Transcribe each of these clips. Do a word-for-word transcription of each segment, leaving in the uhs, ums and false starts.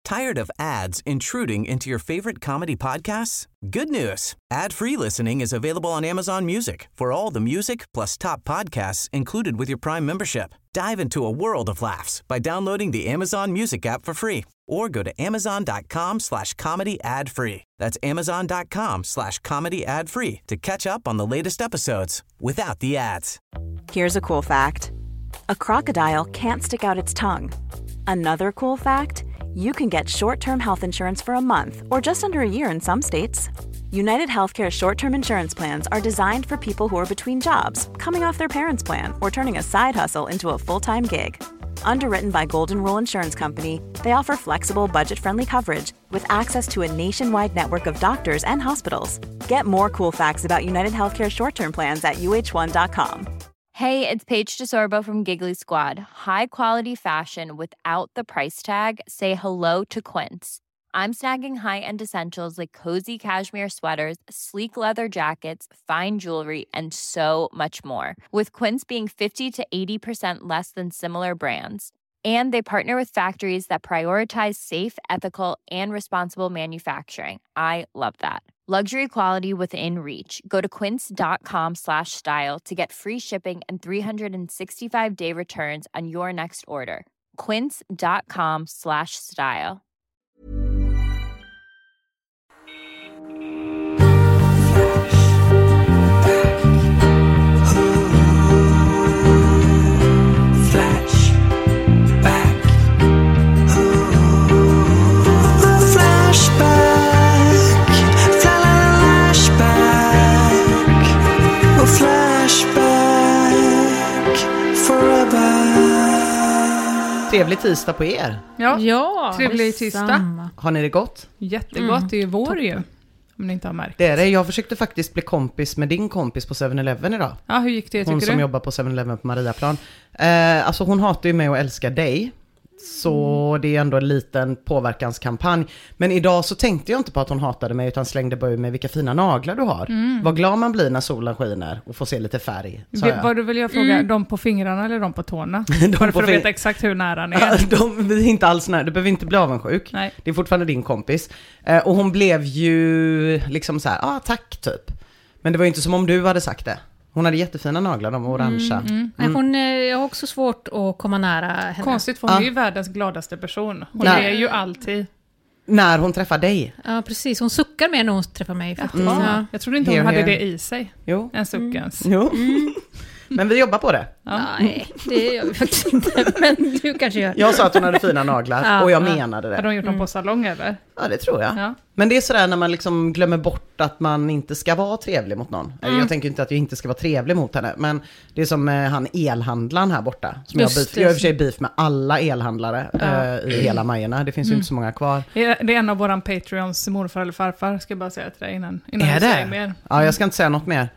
Tired of ads intruding into your favorite comedy podcasts? Good news. Ad-free listening is available on Amazon Music for all the music plus top podcasts included with your Prime membership. Dive into a world of laughs by downloading the Amazon Music app for free or go to amazon.com slash comedy ad free. That's amazon.com slash comedy ad free to catch up on the latest episodes without the ads. Here's a cool fact. A crocodile can't stick out its tongue. Another cool fact, you can get short-term health insurance for a month or just under a year in some states. United Healthcare short-term insurance plans are designed for people who are between jobs, coming off their parents' plan, or turning a side hustle into a full-time gig. Underwritten by Golden Rule Insurance Company, they offer flexible, budget-friendly coverage with access to a nationwide network of doctors and hospitals. Get more cool facts about United Healthcare short-term plans at U H one dot com. Hey, it's Paige DeSorbo from Giggly Squad. High quality fashion without the price tag. Say hello to Quince. I'm snagging high-end essentials like cozy cashmere sweaters, sleek leather jackets, fine jewelry, and so much more. With Quince being fifty to eighty percent less than similar brands. And they partner with factories that prioritize safe, ethical, and responsible manufacturing. I love that. Luxury quality within reach. Go to quince.com slash style to get free shipping and three sixty-five day returns on your next order. Quince.com slash style. Trevlig tisdag på er. Ja, ja trevlig tisdag. Har ni det gott? Jättegott, mm. Det är ju vår ju. Om ni inte har märkt. Det är det. Jag försökte faktiskt bli kompis med din kompis på seven eleven idag. Ja, hur gick det tycker hon du? Hon som jobbar på seven eleven på Mariaplan. Eh, alltså hon hatar ju mig och älskar dig. Så mm. det är ändå en liten påverkanskampanj. Men idag så tänkte jag inte på att hon hatade mig utan slängde bara med vilka fina naglar du har. Mm. Vad glad man blir när solen skiner och får se lite färg. Det, vad du vill jag fråga, mm. de på fingrarna eller de på tårna? de för på att fing- veta exakt hur nära ni är. de, vi är inte alls nära, du behöver inte bli avundsjuk. Nej. Det är fortfarande din kompis. Eh, och hon blev ju liksom så här, ja ah, tack typ. Men det var ju inte som om du hade sagt det. Hon hade jättefina naglar, de var orangea. Mm, mm. Mm. Hon jag har också svårt att komma nära henne. Konstigt, för hon ja. är ju världens gladaste person. Hon Nej. är ju alltid. När hon träffar dig. Ja, precis. Hon suckar mer när hon träffar mig faktiskt. Mm. Ja. Jag trodde inte hon here, hade here. det i sig. Jo. En suckens. Mm. Jo. Mm. Men vi jobbar på det. Ja. Nej, det gör vi faktiskt inte. Men du kanske gör. Jag sa att hon hade fina naglar ja, och jag ja. menade det. Hade hon gjort dem mm. på salong eller? Ja, det tror jag. Ja. Men det är sådär när man liksom glömmer bort att man inte ska vara trevlig mot någon. Mm. Jag tänker inte att jag inte ska vara trevlig mot henne. Men det är som eh, han elhandlaren här borta. Som jag, beef, jag har i och för sig beef med alla elhandlare ja. eh, i hela Majerna. Det finns mm. ju inte så många kvar. Det är en av våran Patreons morfar eller farfar. Ska jag bara säga till dig innan, innan är du det? säger mer. Ja, jag ska inte säga något mer.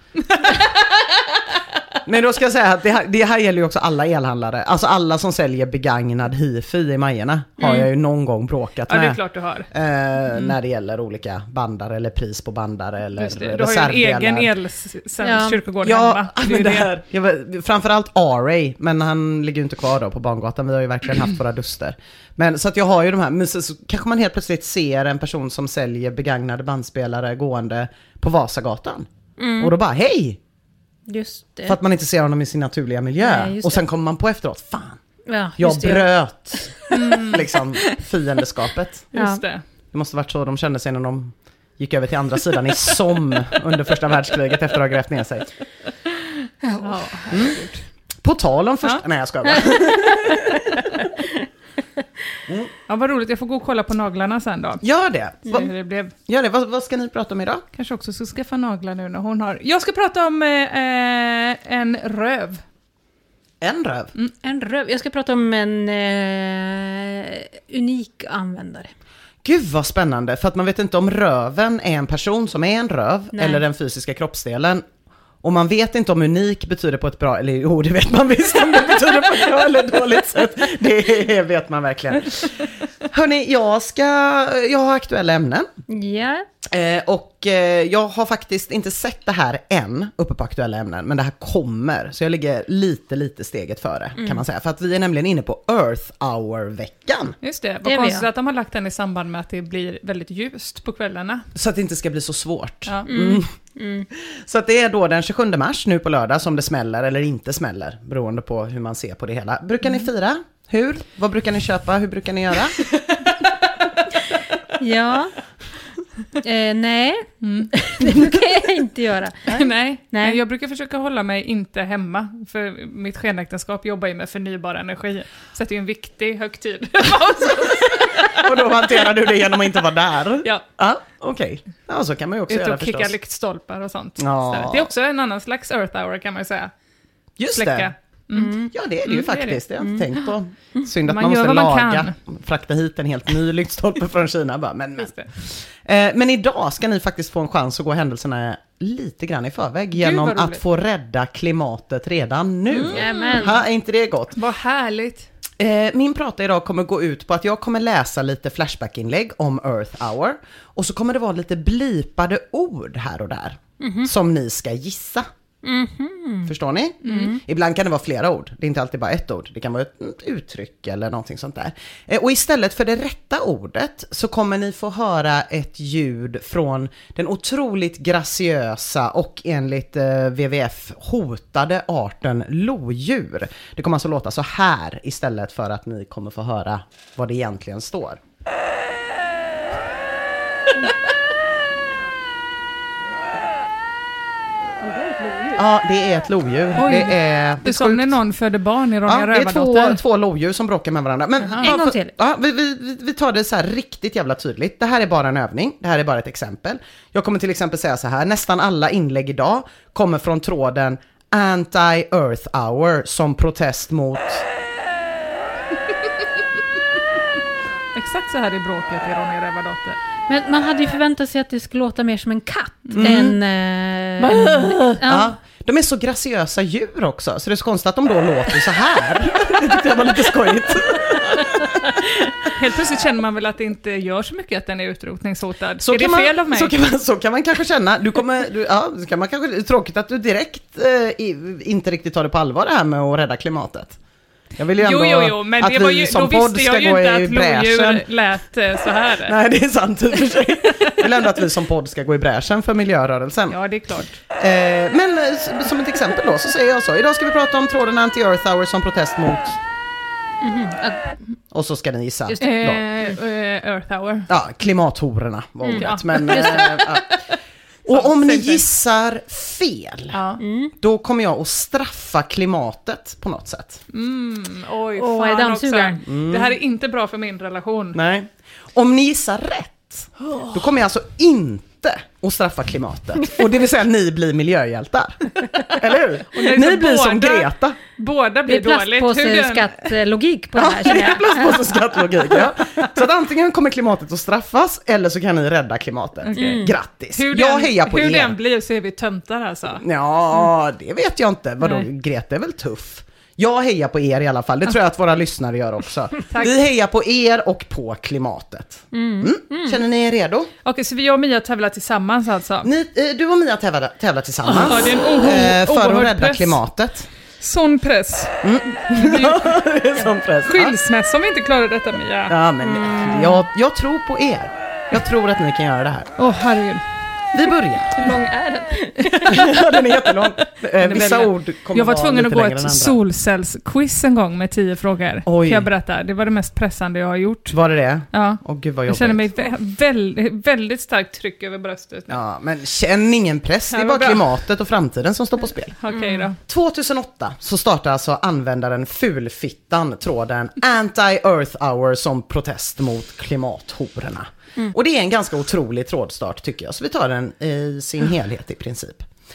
Nej, då ska jag säga att det här, det här gäller ju också alla elhandlare. Alltså alla som säljer begagnad hifi i Majerna mm. har jag ju någon gång bråkat med. Ja, det är klart du har. Eh, mm. När det gäller olika bandare eller pris på bandare eller reservdelar. Du har ju en egen el-kyrkogård ja. hemma. Ja, men det här, jag var, framförallt R A, men han ligger ju inte kvar då på Bangatan. Vi har ju verkligen haft våra duster. Men så att jag har ju de här, men så, så kanske man helt plötsligt ser en person som säljer begagnade bandspelare gående på Vasagatan. Mm. Och då bara, hej! Just det. För att man inte ser honom i sin naturliga miljö. Nej, och sen kommer man på efteråt, fan, ja, jag bröt mm. liksom fiendeskapet. Just det. Det måste varit så de kände sig när de gick över till andra sidan i Somme under första världskriget efter att ha grävt ner sig. Ja. Mm. På tal om första... Ja. Nej, jag ska bara. Mm. Ja, vad roligt. Jag får gå och kolla på naglarna sen då. Gör det. Va- det blev... Gör det. Vad, vad ska ni prata om idag? Kanske också ska skaffa naglar nu när hon har... Jag ska prata om eh, en röv. En röv? Mm, en röv. Jag ska prata om en eh, unik användare. Gud vad spännande. För att man vet inte om röven är en person som är en röv. Nej. Eller den fysiska kroppsdelen. Och man vet inte om unik betyder på ett bra, eller jo, det vet man visst om det betyder på ett bra eller dåligt sätt. Det vet man verkligen. Hörrni, jag ska, jag har aktuella ämnen. Ja. Eh, och eh, jag har faktiskt inte sett det här än uppe på aktuella ämnen, men det här kommer. Så jag ligger lite, lite steget före mm. kan man säga. För att vi är nämligen inne på Earth Hour-veckan. Just det, vad konstigt att de har lagt den i samband med att det blir väldigt ljust på kvällarna. Så att det inte ska bli så svårt. Ja. Mm. Mm. Mm. Så att det är då den tjugosjunde mars nu på lördag som det smäller eller inte smäller. Beroende på hur man ser på det hela. Brukar mm. ni fira? Hur? Vad brukar ni köpa? Hur brukar ni göra? Ja... Eh, nej, mm. det brukar jag inte göra. nej. nej, jag brukar försöka hålla mig inte hemma. För mitt skenäktenskap jobbar ju med förnybar energi. Så det är en viktig högtid. Och då hanterar du det genom att inte vara där? Ja. Ah, okej. Okay. Ja, så kan man ju också Ut och göra kicka förstås. lyktstolpar och sånt. Ja. Det är också en annan slags Earth Hour kan man ju säga. Just Släcka. det. Mm. Ja, det är det ju mm, faktiskt. Det, det. Jag har inte tänkt på. Synd att man, man måste man laga, kan. frakta hit en helt ny lyktstolpe från Kina. Bara, men, men. Eh, men idag ska ni faktiskt få en chans att gå händelserna lite grann i förväg genom att få rädda klimatet redan nu. Mm. Ha, är inte det gott? Vad härligt. Eh, min prata idag kommer gå ut på att jag kommer läsa lite flashback-inlägg om Earth Hour. Och så kommer det vara lite blipade ord här och där. Mm-hmm. Som ni ska gissa. Mm-hmm. Förstår ni? Mm. Ibland kan det vara flera ord. Det är inte alltid bara ett ord. Det kan vara ett uttryck eller någonting sånt där. Eh, och istället för det rätta ordet så kommer ni få höra ett ljud från den otroligt graciösa och enligt eh, W W F hotade arten lodjur. Det kommer alltså låta så här istället för att ni kommer få höra vad det egentligen står. Ja, det är ett lodjur. Oj, det är det är som när någon födde barn i Ronja ja, Rövardotter. Det är två, två lodjur som bråkar med varandra. Men, en gång till. Ja, vi, vi, vi tar det så här riktigt jävla tydligt. Det här är bara en övning. Det här är bara ett exempel. Jag kommer till exempel säga så här. Nästan alla inlägg idag kommer från tråden Anti-Earth Hour som protest mot... Exakt så här är bråket i Ronja Rövardotter. Men man hade ju förväntat sig att det skulle låta mer som en katt mm. än... Äh, en ja. Ja, de är så graciösa djur också, så det är så konstigt att de då låter så här. Det tyckte jag var lite skojigt. Helt plötsligt känner man väl att det inte gör så mycket att den är utrotningshotad. Så är det man, fel av mig? Så kan man, så kan man kanske känna. Du kommer, du, ja, så kan man kanske, tråkigt att du direkt eh, inte riktigt tar det på allvar det här med att rädda klimatet. Jag vill ju ändå jo, jo, jo, men att det var ju, vi som då podd visste ska jag ju gå inte i att bräschen. lodjur lät eh, så här. Nej, det är sant i och för sig. Jag vill ändå att vi som podd ska gå i bräschen för miljörörelsen. Ja, det är klart. Eh, men eh, som ett exempel då så säger jag så. Idag ska vi prata om tråden Anti-Earth Hour som protest mot... Mm-hmm. Och så ska ni gissa. Just det. Eh, eh, Earth Hour. Ja, klimathororna var ordet. Mm, ja. Men, eh, ja. Och om ni gissar fel, ja. då kommer jag att straffa klimatet på något sätt. Mm, oj, oh, fan också. Mm. Det här är inte bra för min relation. Nej. Om ni gissar rätt, då kommer jag alltså inte att straffa klimatet. Och det vill säga ni blir miljöhjältar. Eller hur? Och ni blir båda, som Greta. Båda blir dåligt. Det är plastpåse-skattlogik på det här. Ja, det är plastpåse-skattlogik, ja. Så att antingen kommer klimatet att straffas eller så kan ni rädda klimatet. Mm. Grattis. Hur jag den, hejar på hur er. Hur den blir så är vi töntar alltså. Ja, det vet jag inte. Vadå, Nej. Greta är väl tuff. Jag hejar på er i alla fall. Det tror jag att våra lyssnare gör också. Vi hejar på er och på klimatet. Mm. Mm. Känner ni er redo? Okej, så vi och Mia tävlar tillsammans alltså? Ni, eh, du och Mia tävlar, tävlar tillsammans. Ja, det är en oho- eh, för att rädda press. klimatet. Sån press. Mm. Det är sån press. Skilsmässa om vi inte klarar detta, Mia. Ja, men mm. jag, jag tror på er. Jag tror att ni kan göra det här. Åh, oh, herregud. Vi börjar. Hur lång är den? Ja, den är jättelång. Eh, vissa väldigt... ord kommer Jag var vara tvungen att gå ett solcellsquiz en gång med tio frågor. Oj. Kan jag berätta? Det var det mest pressande jag har gjort. Var det det? Ja. Åh, gud vad jag jobbigt. känner mig vä- väldigt, väldigt starkt tryck över bröstet. Ja, men känn ingen press. Det är bara bra. klimatet och framtiden som står på spel. Okej okay, då. tjugohundraåtta så startar alltså användaren Fulfittan tråden Anti-Earth Hour som protest mot klimathororna. Mm. Och det är en ganska otrolig trådstart tycker jag, så vi tar den i sin helhet i princip.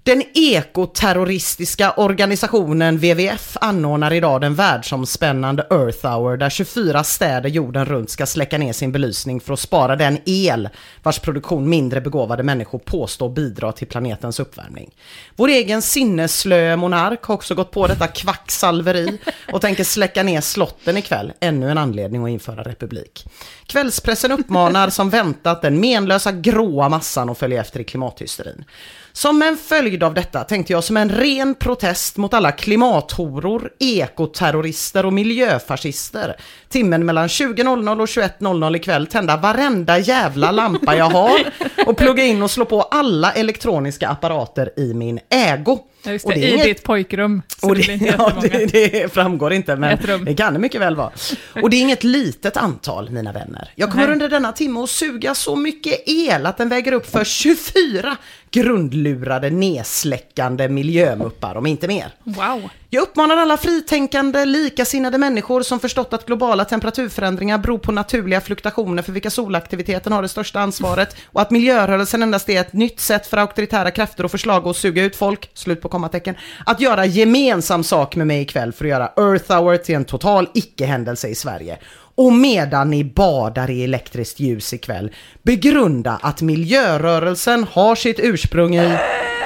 Den ekoterroristiska organisationen W W F anordnar idag den världsomspännande Earth Hour där tjugofyra städer jorden runt ska släcka ner sin belysning för att spara den el vars produktion mindre begåvade människor påstår bidra till planetens uppvärmning. Vår egen sinneslö monark har också gått på detta kvacksalveri och tänker släcka ner slotten ikväll. Ännu en anledning att införa republik. Kvällspressen uppmanar som väntat den menlösa gråa massan att följa efter i klimathysterin. Som en följd av detta tänkte jag som en ren protest mot alla klimathoror, ekoterrorister och miljöfascister timmen mellan tjugo noll noll och tjugoett noll noll ikväll tända varenda jävla lampa jag har och plugga in och slå på alla elektroniska apparater i min ägo. Ja, just det, och det är i inget... ditt pojkrum. Och det, det ja, det, det framgår inte, men det kan det mycket väl vara. Och det är inget litet antal, mina vänner. Jag kommer Nej. under denna timme att suga så mycket el att den väger upp för tjugofyra grundlurade, nedsläckande miljömuppar, om inte mer. Wow. Jag uppmanar alla fritänkande, likasinnade människor som förstått att globala temperaturförändringar beror på naturliga fluktuationer för vilka solaktiviteten har det största ansvaret och att miljörörelsen endast är ett nytt sätt för auktoritära krafter och förslag att suga ut folk, slut på kommatecken, att göra gemensam sak med mig ikväll för att göra Earth Hour till en total icke-händelse i Sverige. Och medan ni badar i elektriskt ljus ikväll, begrunda att miljörörelsen har sitt ursprung i...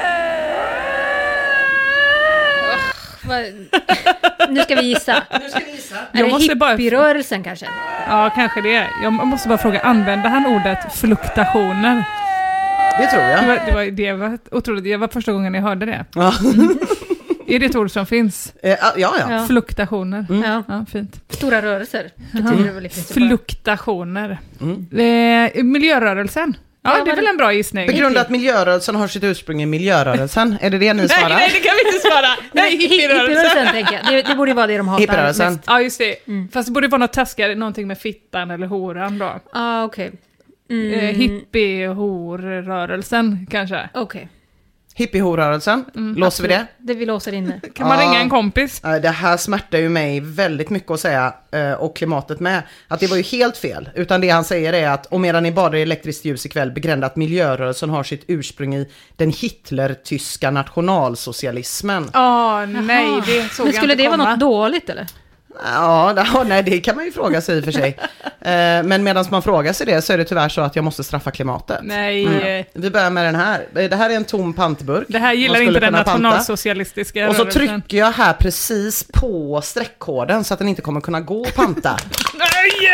Nu ska vi gissa. Nu ska vi gissa. Är det hippierörelsen bara... kanske? Ja, kanske det. Jag måste bara fråga, använder han ordet fluktuationer? Det tror jag. Det var, det var, det var otroligt. Det var första gången jag hörde det. Ja. Mm. Är det ett ord som finns? Eh, ja, ja. ja. Fluktuationer. Mm. Ja. Ja, fint. Stora rörelser. Mm. Fluktuationer. Mm. Eh, miljörörelsen. Ja, ja, det är väl en bra gissning. Begrunda att miljörörelsen har sitt ursprung i miljörörelsen. Är det det ni svarar? Nej, nej, det kan vi inte svara. Nej, hippierörelsen. tänker jag. Det, det borde vara det de hatar hippierörelsen. mest. Ja, just det. Mm. Fast det borde vara något taskigare, någonting med fittan eller horan då. Ja, ah, okej. Okay. Mm. Eh, hippie-horrörelsen kanske. Okej. Okay. Hippie-horrörelsen. Mm, låser vi det? Det vi låser inne. Kan man ja. ringa en kompis? Det här smärtar ju mig väldigt mycket att säga, och klimatet med, att det var ju helt fel. Utan det han säger är att om medan ni badar i elektriskt ljus ikväll, begrända att miljörörelsen har sitt ursprung i den Hitler-tyska nationalsocialismen. Ja, oh, nej, det såg Men skulle det komma. vara något dåligt eller? Ja, det, nej, det kan man ju fråga sig i och för sig. Eh, men medan man frågar sig det så är det tyvärr så att jag måste straffa klimatet. Nej. Mm. Vi börjar med den här. Det här är en tom pantburk. Det här gillar inte den nationalsocialistiska Och så rörelsen. trycker jag här precis på streckkoden så att den inte kommer kunna gå och panta. Nej!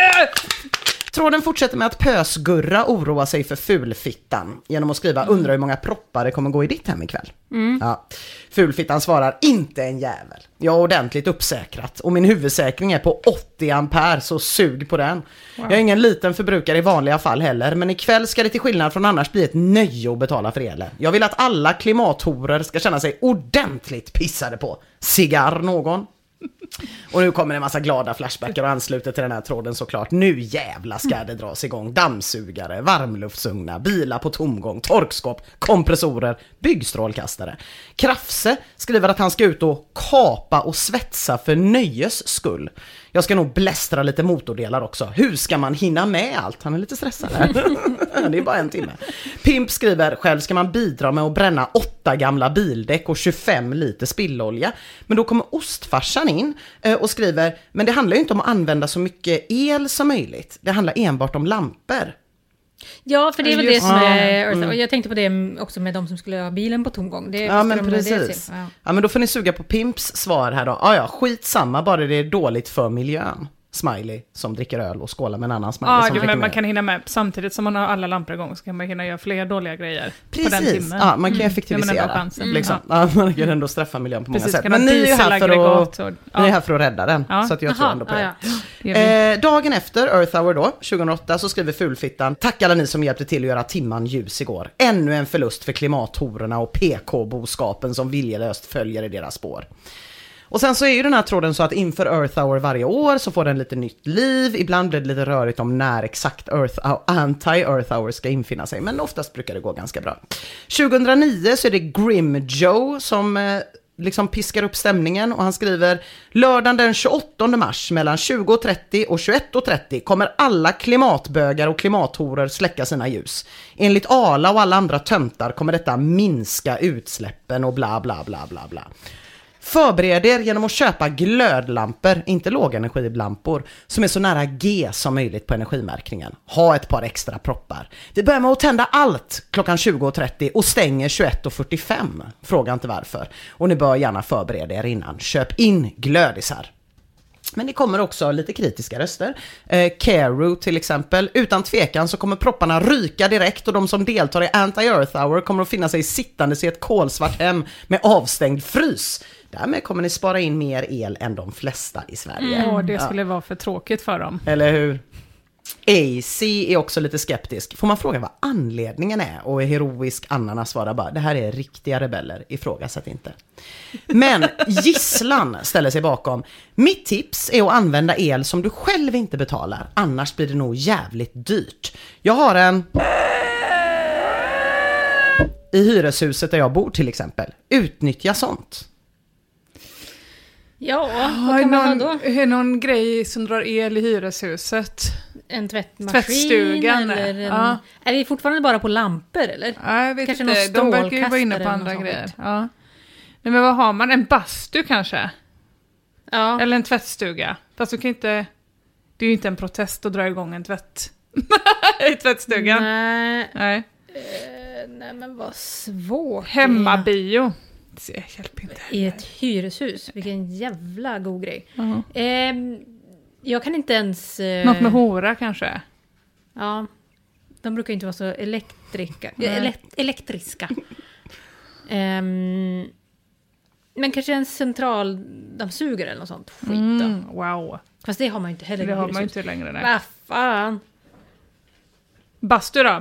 Tråden fortsätter med att Pösgurra oroar sig för fulfittan genom att skriva undrar hur många proppar det kommer gå i ditt hem ikväll. Mm. Ja. Fulfittan svarar inte en jävel. Jag har ordentligt uppsäkrat och min huvudsäkring är på åttio ampere så sug på den. Wow. Jag är ingen liten förbrukare i vanliga fall heller, men ikväll ska det till skillnad från annars bli ett nöje att betala för elen. Jag vill att alla klimathorer ska känna sig ordentligt pissade på. Cigarr någon? Och nu kommer en massa glada flashbackar och ansluter till den här tråden såklart. Nu jävla ska det dras igång. Dammsugare, varmluftsugnar, bilar på tomgång, torkskåp, kompressorer, byggstrålkastare. Krafse skriver att han ska ut och kapa och svetsa för nöjes skull. Jag ska nog blästra lite motordelar också. Hur ska man hinna med allt? Han är lite stressad här. Det är bara en timme. Pimp skriver, själv ska man bidra med att bränna åtta gamla bildäck och tjugofem liter spillolja. Men då kommer ostfarsan in och skriver, men det handlar ju inte om att använda så mycket el som möjligt. Det handlar enbart om lampor. Ja, för det är väl det som är... Mm. Och jag tänkte på det också med de som skulle ha bilen på tomgång. Det ja, men de precis. Ja. ja, men då får ni suga på Pimps svar här då. Ja, ja, skitsamma, bara det är dåligt för miljön. Smiley som dricker öl och skålar med en annan smiley. Ja, som men man med. kan hinna med. Samtidigt som man har alla lampor igång så kan man hinna göra fler dåliga grejer. Precis. På den timmen. Ja, man kan mm. effektivisera. Mm. Liksom. Ja. Ja, man kan ändå straffa miljön på Precis, många sätt. Men ni är, här för att, och, ja. ni är här för att rädda den. Ja. Så att jag Aha, tror ändå på det. Ja, ja. Eh, dagen efter Earth Hour då, tjugohundraåtta, så skriver Fulfittan: tack alla ni som hjälpte till att göra timman ljus igår. Ännu en förlust för klimathororna och P K-boskapen som viljelöst följer i deras spår. Och sen så är ju den här tråden så att inför Earth Hour varje år så får den lite nytt liv. Ibland blir det lite rörigt om när exakt Earth, anti-Earth Hour ska infinna sig. Men oftast brukar det gå ganska bra. tjugohundranio så är det Grim Joe som eh, liksom piskar upp stämningen och han skriver: lördagen den tjugoåttonde mars mellan tjugo och trettio och tjugoett och trettio kommer alla klimatbögar och klimathorer släcka sina ljus. Enligt Arla och alla andra töntar kommer detta minska utsläppen och bla bla bla bla bla. Förbered er genom att köpa glödlampor, inte lågenergilampor, som är så nära G som möjligt på energimärkningen. Ha ett par extra proppar. Vi börjar med att tända allt klockan tjugo och trettio och stänger tjugoett och fyrtiofem. Fråga inte varför. Och ni bör gärna förbereda er innan. Köp in glödisar. Men det kommer också lite kritiska röster. Eh, Carew till exempel. Utan tvekan så kommer propparna ryka direkt och de som deltar i Anti-Earth Hour kommer att finna sig sittande i ett kolsvart hem med avstängd frys. Därmed kommer ni spara in mer el än de flesta i Sverige. Mm. Och det skulle ja. vara för tråkigt för dem. Eller hur? A C är också lite skeptisk. Får man fråga vad anledningen är? Och heroisk Anna svarar bara: det här är riktiga rebeller, ifrågasätt inte. Men Gisslan ställer sig bakom: mitt tips är att använda el som du själv inte betalar. Annars blir det nog jävligt dyrt. Jag har en i hyreshuset där jag bor till exempel. Utnyttja sånt. Ja, vad kan man någon, ha då? Är någon grej som drar el i hyreshuset? En tvättmaskin? Tvättstugan? Eller en, ja. Är vi fortfarande bara på lampor eller? Ja, jag vet kanske inte. De verkar ju vara inne på andra grejer. grejer. Ja. Nej, men vad har man? En bastu kanske? Ja. Eller en tvättstuga? Fast du kan inte... Det är ju inte en protest att dra igång en tvätt i tvättstugan. Nej. Nej. Uh, nej, men vad svårt. Hemmabio. Det hjälper inte. I ett hyreshus. Vilken jävla god grej. Uh-huh. Uh, jag kan inte ens... Uh... Något med hora kanske? Ja. De brukar inte vara så elektrika. Elekt- elektriska. um, men kanske en centraldammsugare eller något sånt. Skit då. Mm, wow. Fast det har man ju inte heller. Det har man ju inte längre. Nej. Vad fan. Bastu då?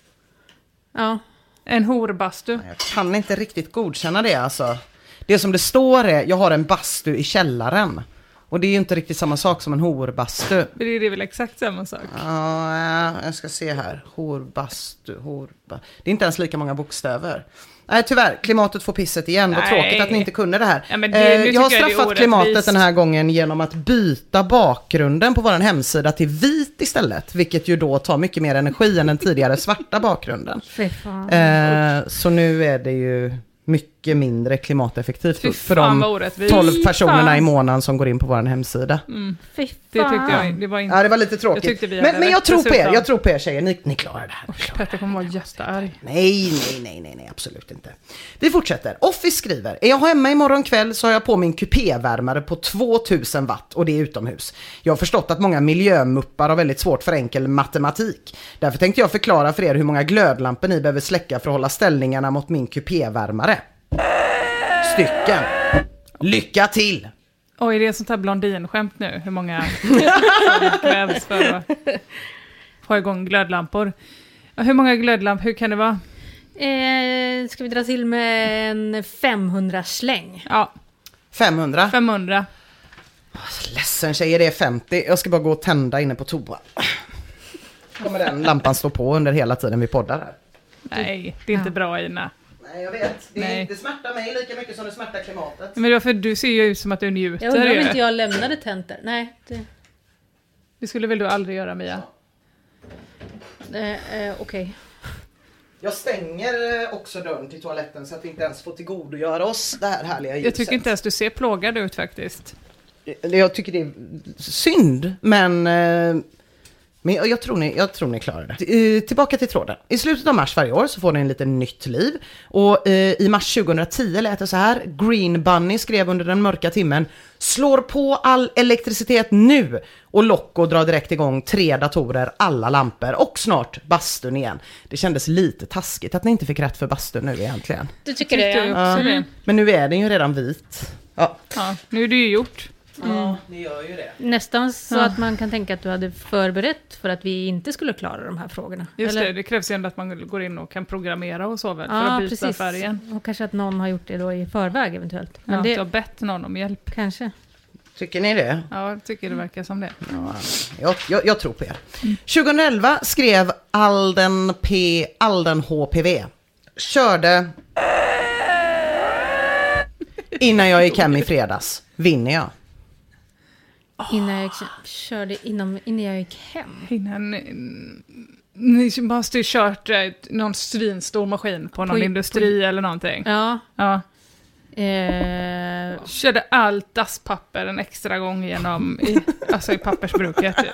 Ja. En horbastu. Jag kan inte riktigt godkänna det alltså. Det som det står är: jag har en bastu i källaren. Och det är ju inte riktigt samma sak som en horbastu. Det är väl exakt samma sak. Ja, jag ska se här. Horbastu, horba. Det är inte ens lika många bokstäver. Nej, tyvärr. Klimatet får pisset igen. Vad Nej. tråkigt att ni inte kunde det här. Ja, men det, eh, jag har jag straffat klimatet den här gången genom att byta bakgrunden på vår hemsida till vit istället. Vilket ju då tar mycket mer energi än den tidigare svarta bakgrunden. Fy fan. Eh, så nu är det ju mycket mindre klimateffektivt Fy för fan, de vad orättvist. tolv personerna Fan. i månaden som går in på vår hemsida. Mm. Fy Det fan. tyckte jag, det var inte... Ja, det var lite tråkigt. Jag tyckte vi men hade men jag rätt tror på er, dessutom. jag tror på er tjejer. Ni, ni klarar det här. Ni klarar Petter kommer vara jättearg. Nej, nej, nej, nej, nej, absolut inte. Vi fortsätter. Office skriver: är jag hemma imorgon kväll så har jag på min kupévärmare på tvåtusen watt och det är utomhus. Jag har förstått att många miljömuppar har väldigt svårt för enkel matematik. Därför tänkte jag förklara för er hur många glödlampor ni behöver släcka för att hålla ställningarna mot min kupévärmare. Stycken. Lycka till! Oj, det är sånt här blondinskämt nu. Hur många krävs för att få igång glödlampor. Hur många glödlampor, hur kan det vara? Eh, ska vi dra till med en femhundra släng? Ja, femhundra. femhundra. Ledsen tjejer, det är femtio. Jag ska bara gå och tända inne på toa. Kommer den lampan stå på under hela tiden vi poddar här? Nej, det är inte Ja. bra, Ina. Nej, jag vet. Det, Nej. det smärtar mig lika mycket som det smärtar klimatet. Men det var för du ser ju ut som att du njuter. Jag undrar om ju. inte jag lämnade tentor. Nej, det... Det skulle väl du aldrig göra, Mia? Eh, eh, Okej. Jag stänger eh, också dörren till toaletten så att vi inte ens får tillgodogöra oss det här härliga ljuset. Jag tycker inte ens du ser plågad ut faktiskt. Jag tycker det är synd, men, eh, men jag, jag, tror ni, jag tror ni klarar det. Eh, tillbaka till tråden. I slutet av mars varje år så får ni en lite nytt liv. Och eh, i mars tjugohundratio lät det så här. Green Bunny skrev under den mörka timmen: slår på all elektricitet nu. Och Locko drar direkt igång tre datorer, alla lampor och snart bastun igen. Det kändes lite taskigt att ni inte fick rätt för bastun nu egentligen. Du tycker Tyckte det? du Ja. också Ja. det? Men nu är den ju redan vit. Ja, Ja, nu är det ju gjort. ja det gör ju det. Nästan så Ja. att man kan tänka att du hade förberett för att vi inte skulle klara de här frågorna. Just Eller? det, det krävs ju ändå att man går in och kan programmera och så väl, för Ja, att byta precis. färgen. Och kanske att någon har gjort det då i förväg eventuellt. Men Ja, det du har bett någon om hjälp. kanske. Tycker ni det? Ja, jag tycker det verkar som det. Ja, jag, jag, jag tror på er. tjugoelva skrev Alden P. Alden H P V. Körde innan jag gick hem i fredags. Vinner jag? Innan jag körde, innan, innan jag gick hem. Innan... Ni måste ju kört någon svinstor maskin på någon på, industri på, eller någonting. Ja. Ja. Eh. Körde allt dasspapper en extra gång genom i, alltså i pappersbruket. Typ.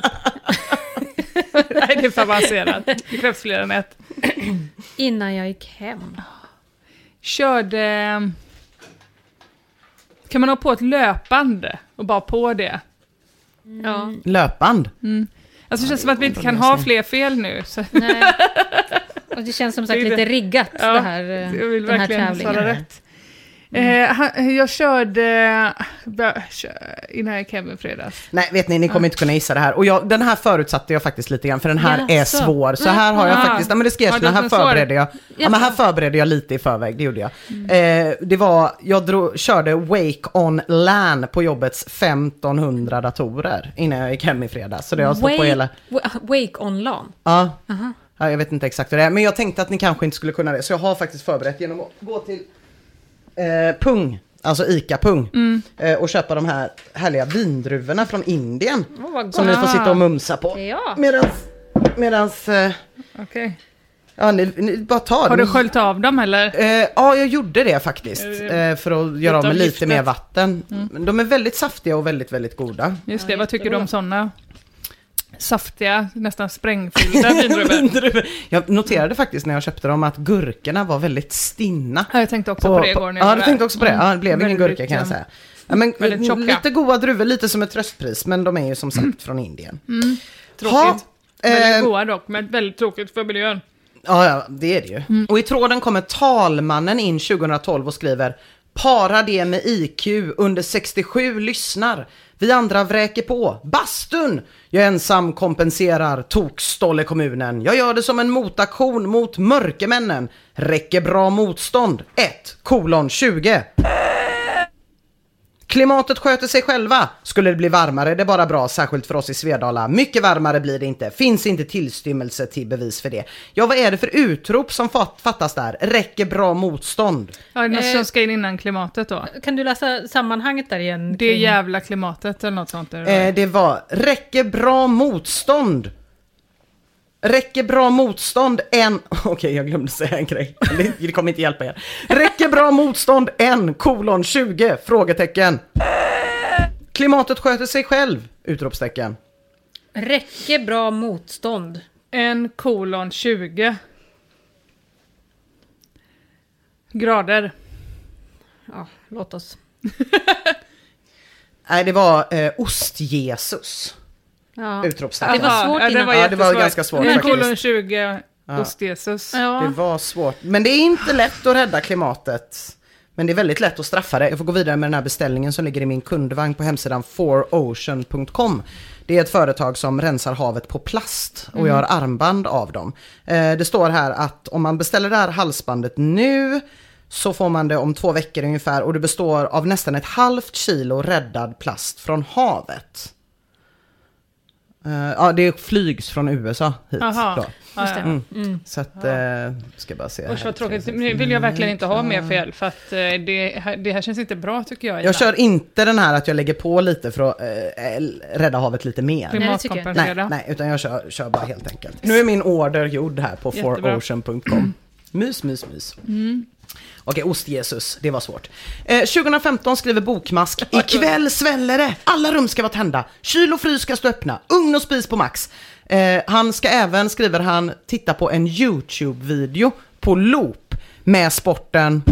Nej, det är för avancerat. Det krävs fler än ett. Innan jag gick hem. Körde... Kan man ha på ett löpband och bara på det? Mm. Ja. Löpband? Mm. Alltså det känns som att vi inte kan ha fler fel nu. Så. Nej. Och det känns som sagt lite riggat, ja, det här, jag vill den här verkligen tävlingen. svara rätt. Mm. Eh, jag körde innan jag gick hem i fredags. Nej, vet ni, ni kommer ja. inte kunna gissa det här. Och jag, den här förutsatte jag faktiskt lite grann, för den här ja, är så. svår. Så här har jag ja. faktiskt, ja, men det ska jag erkänna, här förberedde jag. Ja, men här förberedde jag lite i förväg, det gjorde jag. Mm. Eh, det var, jag drog, körde Wake on LAN på jobbets femtonhundra datorer innan jag gick hem i fredags. Så det har stått Wake, på hela... Wake on LAN? Ja. Uh-huh. Ja, jag vet inte exakt hur det är, men jag tänkte att ni kanske inte skulle kunna det. Så jag har faktiskt förberett genom att gå till eh, Pung. Alltså Ica-Pung. Mm. Eh, och köpa de här härliga vindruvorna från Indien. Oh, som ni får sitta och mumsa på. Ja. Medans... medans eh, Okej. Okay. Ja, ni, ni bara tar. Har du sköljt av dem eller? Eh, ja, jag gjorde det faktiskt. Eh, för att göra av med lite giftet. Mer vatten. Mm. De är väldigt saftiga och väldigt, väldigt goda. Just det, ja, vad tycker du om sådana? Saftiga, nästan sprängfyllda vindruvor. Jag noterade faktiskt när jag köpte dem att gurkorna var väldigt stinna. Ja, jag tänkte också på, på det igår. När ja, jag jag tänkte också på det. Ja, det blev ingen gurka kan jag säga. Ja, men, lite goda druvor, lite som ett tröstpris, men de är ju som sagt från Indien. Mm. Tråkigt. Ha, väldigt eh, goda dock, men väldigt tråkigt för miljön. Ja, ja, det är det ju. Mm. Och i tråden kommer talmannen in tjugohundratolv och skriver: para det med I Q under sextiosju lyssnar. Vi andra vräker på. Bastun! Jag ensam kompenserar tokstolle kommunen. Jag gör det som en motaktion mot mörkemännen. Räcker bra motstånd. ett kolon tjugo. Klimatet sköter sig själva. Skulle det bli varmare, det är bara bra, särskilt för oss i Svedala. Mycket varmare blir det inte. Finns inte tillstymmelse till bevis för det. Ja, vad är det för utrop som fattas där? Räcker bra motstånd. Ja, det är något som ska in innan klimatet då. Kan du läsa sammanhanget där igen? Det jävla klimatet eller något sånt. Där. Eh, det var, räcker bra motstånd. Räcker bra motstånd en... Okej, okay, jag glömde säga en grej. Det, det kommer inte hjälpa er. Räcker bra motstånd en kolon tjugo? Frågetecken. Klimatet sköter sig själv? Utropstecken. Räcker bra motstånd en kolon tjugo grader. Ja, låt oss. Nej, det var eh, Ost-Jesus. Ja. Utropstecken. Det var svårt ja, det var, ja, det var ganska svårt en faktiskt. kolon tjugo Ost-Jesus. Ja. Det var svårt. Men det är inte lätt att rädda klimatet. Men det är väldigt lätt att straffa det. Jag får gå vidare med den här beställningen som ligger i min kundvagn på hemsidan four ocean dot com. Det är ett företag som rensar havet på plast och mm. gör armband av dem. Eh, det står här att om man beställer det här halsbandet nu så får man det om två veckor ungefär. Och det består av nästan ett halvt kilo räddad plast från havet. Uh, ja, det flygs från U S A hit. Då. Just det. Mm. Mm. Så att, uh, ska bara se. Usch, vad tråkigt. Nu vill jag verkligen inte ha mer fel, för att uh, det, här, det här känns inte bra tycker jag. Jag kör inte den här att jag lägger på lite för att uh, rädda havet lite mer. Klimatkompensera. Nej, nej, utan jag kör, kör bara helt enkelt. Nu är min order gjord här på four ocean dot com. Mys, mys, mys. Mm. Okej, Ost-Jesus, det var svårt. Eh, tjugohundrafemton skriver Bokmask: ikväll sväller det, alla rum ska vara tända, kyl och frys ska stå öppna, ugn och spis på max. Eh, han ska även, skriver han, titta på en YouTube-video på loop med sporten.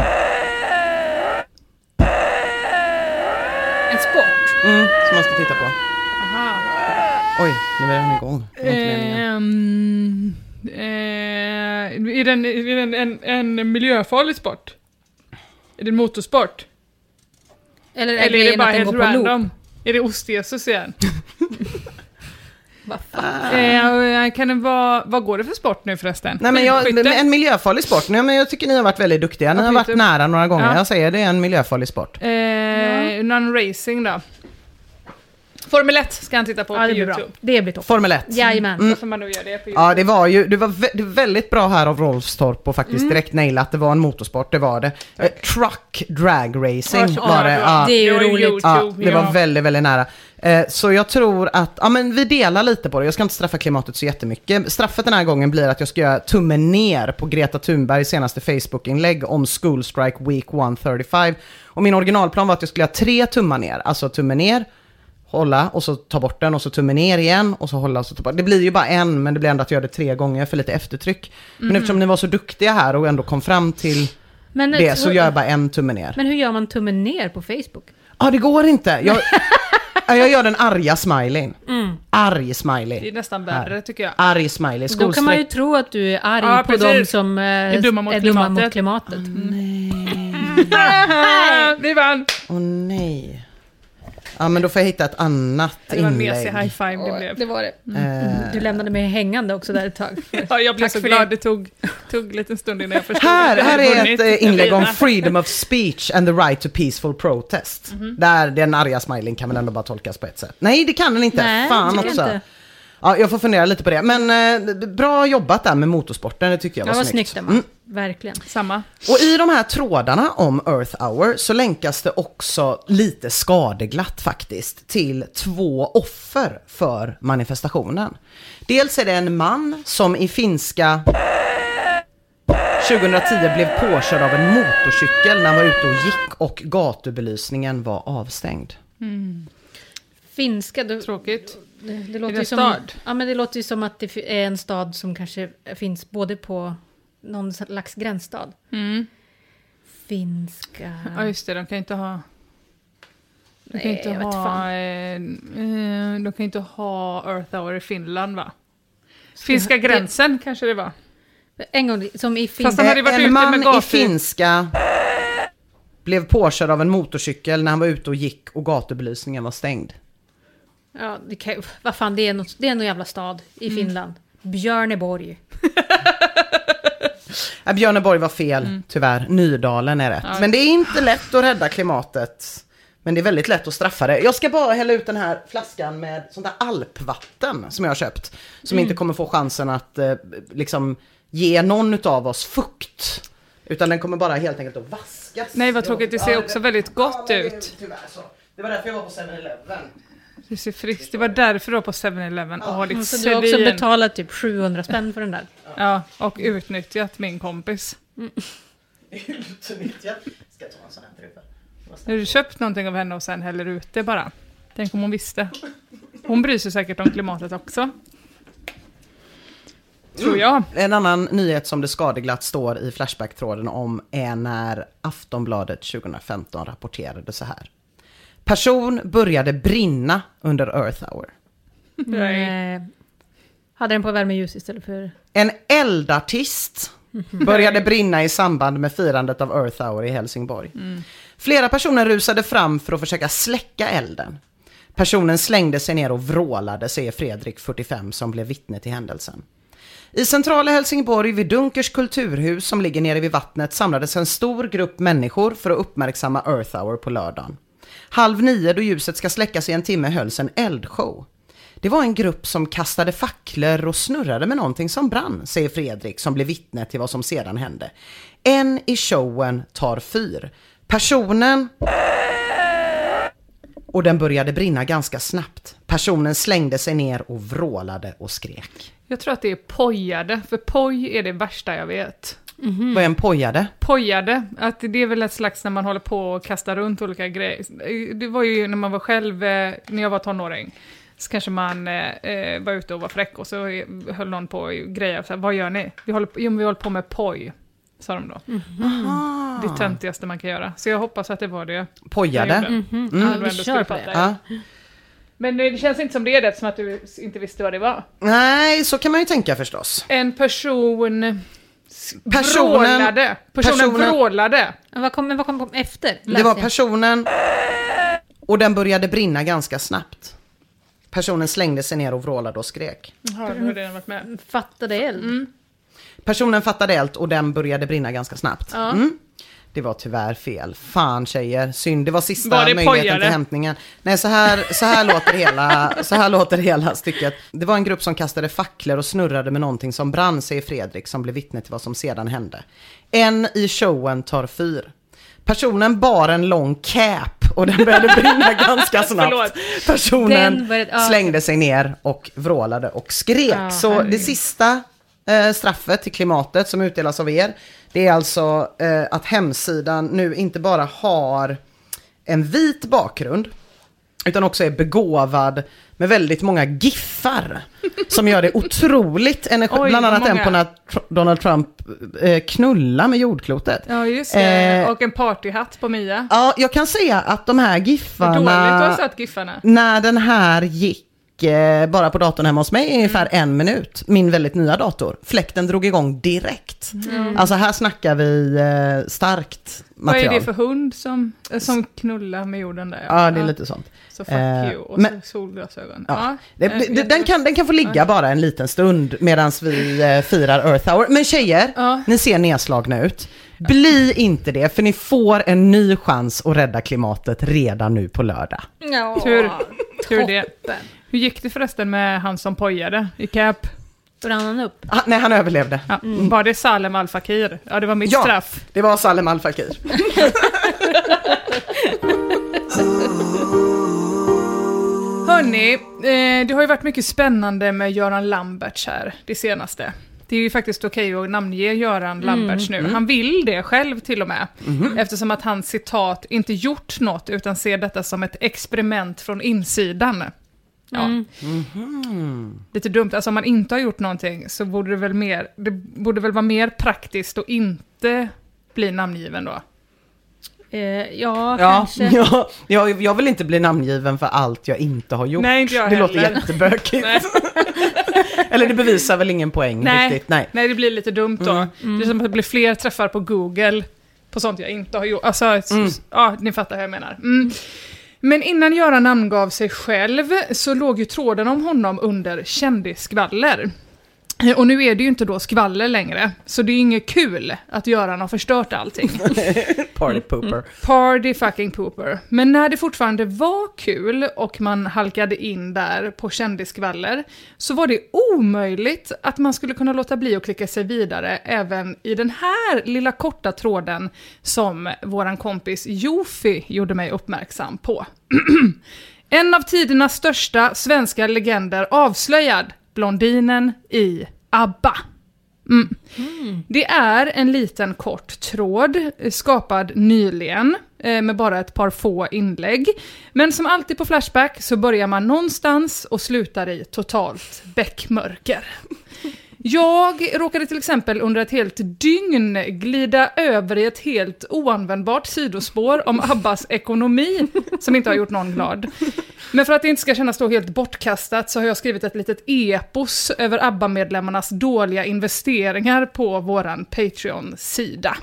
En sport? Mm, som man ska titta på. Aha. Oj, nu är den igång. Um, eh, är den, är den en, en miljöfarlig sport? Är det en motorsport? Eller är, Eller det, är det bara helt random? Loop? Är det Ost-Jesus igen? Vad fan? Eh, kan det vara, vad går det för sport nu förresten? Nej, men jag, en miljöfarlig sport. Nej, men jag tycker ni har varit väldigt duktiga. Ni har varit nära några gånger. Ja. Jag säger det är en miljöfarlig sport. Eh, ja. Non-racing då? Formel ett ska han titta på Ja, på det blir bra. YouTube. Det blir toppen. Formel ett. Jajamän. Mm. Varför man nu gör det på YouTube. Ja, det var ju det var, vä- det var väldigt bra här av Rolfstorp och faktiskt direkt naila att det var en motorsport, det var det. Eh, truck drag racing Ja, var det. Ja. Det är ju Ja, roligt. YouTube, Ja, det var ja. väldigt, väldigt nära. Eh, så jag tror att, ja men vi delar lite på det. Jag ska inte straffa klimatet så jättemycket. Straffet den här gången blir att jag ska göra tummen ner på Greta Thunbergs senaste Facebook-inlägg om School Strike Week etthundratrettiofem. Och min originalplan var att jag skulle göra tre tummar ner. Alltså tummen ner, hålla och så ta bort den och så tummen ner igen och så hålla och så ta bort. Det blir ju bara en, men det blir ändå att jag gör det tre gånger för lite eftertryck. Men Mm. eftersom ni var så duktiga här och ändå kom fram till Men, det så gör jag bara en tumme ner. men hur gör man tummen ner på Facebook? Ja, det går inte. Jag, ja, jag gör den arga smileyn. Mm. Arg Det är smiley. nästan värre tycker jag. Arg smiley. Då kan man ju Skolstreck. tro att du är arg Ja, på precis. dem som eh, Är dumma mot är dumma klimatet. mot klimatet. Vi vann! Åh nej. Ja, men då får jag hitta ett annat Det var en inlägg. mesig high five det blev. Det var det. Eh, Du lämnade mig hängande också där ett tag. Ja, jag blev Tack så för glad. det. Det tog, tog lite stund innan jag förstod. Här, att jag här hade är vunnit. ett eh, inlägg om Fina. freedom of speech and the right to peaceful protest. Där den arga smileyn kan väl ändå bara tolkas på ett sätt. Nej, det kan den inte. Nej, Fan tycker jag också. inte. Ja, jag får fundera lite på det. Men eh, bra jobbat där med motorsporten, det tycker jag var, Det var snyggt. snyggt, Emma. Mm. Verkligen. Samma. Och i de här trådarna om Earth Hour så länkas det också lite skadeglatt faktiskt till två offer för manifestationen. Dels är det en man som i finska tjugohundratio blev påkörd av en motorcykel när han var ute och gick och gatubelysningen var avstängd. Finska, då, Tråkigt. det, det Är låter det ju som, stad? ja, men det låter ju som att det är en stad som kanske finns både på någon slags gränsstad. Mm. Finska... Ja, just det. De kan inte ha... De kan Nej, inte jag vet ha... fan. Eh, eh, de kan inte ha Earth Hour i Finland, va? Finska det- gränsen kanske det var. En gång, som i Fast Finska... han hade varit ute En med man i gator. finska blev påkörd av en motorcykel när han var ute och gick och gatubelysningen var stängd. Ja, det kan, vad fan, det är, något, det är någon jävla stad i Mm. Finland. Björneborg. Ja, Björneborg var fel, tyvärr. Nydalen är rätt. Ja. Men det är inte lätt att rädda klimatet. Men det är väldigt lätt att straffa det. Jag ska bara hälla ut den här flaskan med sånt där alpvatten som jag har köpt. Som inte kommer få chansen att eh, liksom ge någon av oss fukt. Utan den kommer bara helt enkelt att vaskas. Nej, vad tråkigt. Det ser också väldigt gott men det- ut. Tyvärr så. Det var därför jag var på seven eleven. Det ser friskt. Det var därför du var på seven eleven. Åh, ditt Så du har också svin. betalat typ sjuhundra spänn för den där. Ja, och utnyttjat min kompis. Utnyttjat. Ska jag ta en sån här trupper? Har du köpt någonting av henne och sen häller ut det bara? Tänk om hon visste. Hon bryr sig säkert om klimatet också. Tror jag. En annan nyhet som det skadeglatt står i Flashback-tråden om är när Aftonbladet tjugohundrafemton rapporterade så här. Person började brinna under Earth Hour. Nej. Eh, hade den på värmeljus istället för... En eldartist började brinna i samband med firandet av Earth Hour i Helsingborg. Flera personer rusade fram för att försöka släcka elden. Personen slängde sig ner och vrålade, säger Fredrik, fyrtiofem, som blev vittne till händelsen. I centrala Helsingborg vid Dunkers kulturhus som ligger nere vid vattnet samlades en stor grupp människor för att uppmärksamma Earth Hour på lördagen. Halv nio då ljuset ska släckas i en timme hölls en eldshow. Det var en grupp som kastade facklor och snurrade med någonting som brann, säger Fredrik som blev vittne till vad som sedan hände. En i showen tar fyr. Personen... Och den började brinna ganska snabbt. Personen slängde sig ner och vrålade och skrek. Jag tror att det är pojade, för poj är det värsta jag vet. Mm. Vad är en pojade? Pojade, att det är väl ett slags när man håller på och kastar runt olika grejer. Det var ju när man var själv, eh, när jag var tonåring. Så kanske man eh, var ute och var fräck och så höll någon på och grejer. Så här, vad gör ni? Vi håller, jo, vi håller på med poj, sa de då. Ah. Det töntigaste man kan göra. Så jag hoppas att det var det. Pojade? jag gjorde. Mm. Om du Ja, ändå vi skulle kör på fatta det. Ja. Men det känns inte som det är det, som att du inte visste vad det var. Nej, så kan man ju tänka förstås. En person Personen- vrålade. Personen, personen- vrålade. Men vad kom, men vad kom efter? Det var Läs personen och den började brinna ganska snabbt. Personen slängde sig ner och vrålade och skrek. Jaha, nu har den varit med. Fattade eld. Personen fattade eld och den började brinna ganska snabbt. Ja. Mm. Det var tyvärr fel. Fan tjejer, synd. Det var sista var det möjligheten pojare? till hämtningen. Nej, så här, så här låter hela, så här låter hela stycket. Det var en grupp som kastade facklor och snurrade med någonting som brann, säger Fredrik, som blev vittne till vad som sedan hände. En i showen tar fyr. Personen bar en lång cap och den började brinna ganska snabbt. Personen började, ja. slängde sig ner och vrålade och skrek. Ja, så herregud. det sista eh, straffet till klimatet som utdelas av er, det är alltså eh, att hemsidan nu inte bara har en vit bakgrund utan också är begåvad med väldigt många giffar som gör det otroligt energi. Oj, bland annat många. en på när Tr- Donald Trump eh, knullar med jordklotet. Ja, just det. Eh, och en partyhatt på Mia. Ja, jag kan säga att de här Vad dåligt du giffarna, har sett giffarna. när den här gick eh, bara på datorn hemma hos mig i ungefär Mm. en minut, min väldigt nya dator, fläkten drog igång direkt. Mm. Alltså här snackar vi eh, starkt material. Vad är det för hund som, som knullar med jorden där? Ja, det är lite sånt. Så fuck Eh, you. Och men- så solglasögon. Ja. Ja. Det, eh, det, jätte- den, kan, den kan få ligga bara en liten stund medan vi eh, firar Earth Hour. Men tjejer, Ja. ni ser nedslagna ut. Bli inte det, för ni får en ny chans att rädda klimatet redan nu på lördag. Ja, Tur, tur det. toppen. Hur gick det förresten med han som pojade i cap? Brann han upp? Ah, nej, han överlevde. Ja, Var det Salem Al Fakir? Ja, det var mitt Ja. straff. Det var Salem Al Fakir. Hörni, eh, det har ju varit mycket spännande med Göran Lambertz här, det senaste. Det är ju faktiskt okej att namnge Göran Lambertz nu. Han vill det själv till och med. Eftersom att han, citat, inte gjort något utan ser detta som ett experiment från insidan. Ja. Lite dumt, alltså om man inte har gjort någonting så borde det väl mer, det borde väl vara mer praktiskt att inte bli namngiven då. Eh, ja, Ja, kanske. ja, jag, jag vill inte bli namngiven för allt jag inte har gjort. Nej, inte jag det låter heller. jättebökigt. Nej. Eller det bevisar väl ingen poäng Nej. riktigt. Nej. Nej, det blir lite dumt då. Det är som att det blir fler träffar på Google på sånt jag inte har gjort. Alltså, Mm. ja, ni fattar hur jag menar. Mm. Men innan Göran namngav sig själv så låg ju tråden om honom under kändisskvaller. Och nu är det ju inte då skvaller längre, så det är inget kul att Göran har förstört allting. Party pooper. Party fucking pooper. Men när det fortfarande var kul och man halkade in där på kändisskvaller så var det omöjligt att man skulle kunna låta bli att klicka sig vidare även i den här lilla korta tråden som våran kompis Jofi gjorde mig uppmärksam på. En av tidernas största svenska legender avslöjad, blondinen i ABBA. Mm. Det är en liten kort tråd skapad nyligen eh, med bara ett par få inlägg. Men som alltid på Flashback så börjar man någonstans och slutar i totalt bäckmörker. Jag råkade till exempel under ett helt dygn glida över i ett helt oanvändbart sidospår om Abbas ekonomi som inte har gjort någon glad. Men för att det inte ska kännas då helt bortkastat så har jag skrivit ett litet epos över ABBA-medlemmarnas dåliga investeringar på våran Patreon-sida.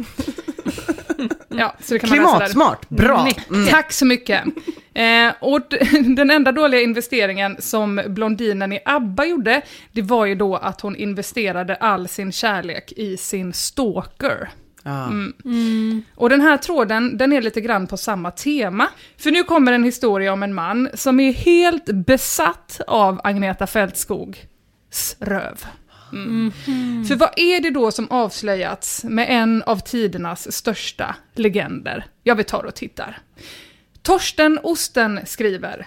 Ja, så det kan man läsa där. Klimatsmart, bra. Nej, tack så mycket. Eh, och d- den enda dåliga investeringen som blondinen i ABBA gjorde, det var ju då att hon investerade all sin kärlek i sin stalker. Ja. Och den här tråden, den är lite grann på samma tema. För nu kommer en historia om en man som är helt besatt av Agneta Fältskogs röv. Mm. För vad är det då som avslöjats med en av tidernas största legender? Jag vill ta och tittar. Torsten Osten skriver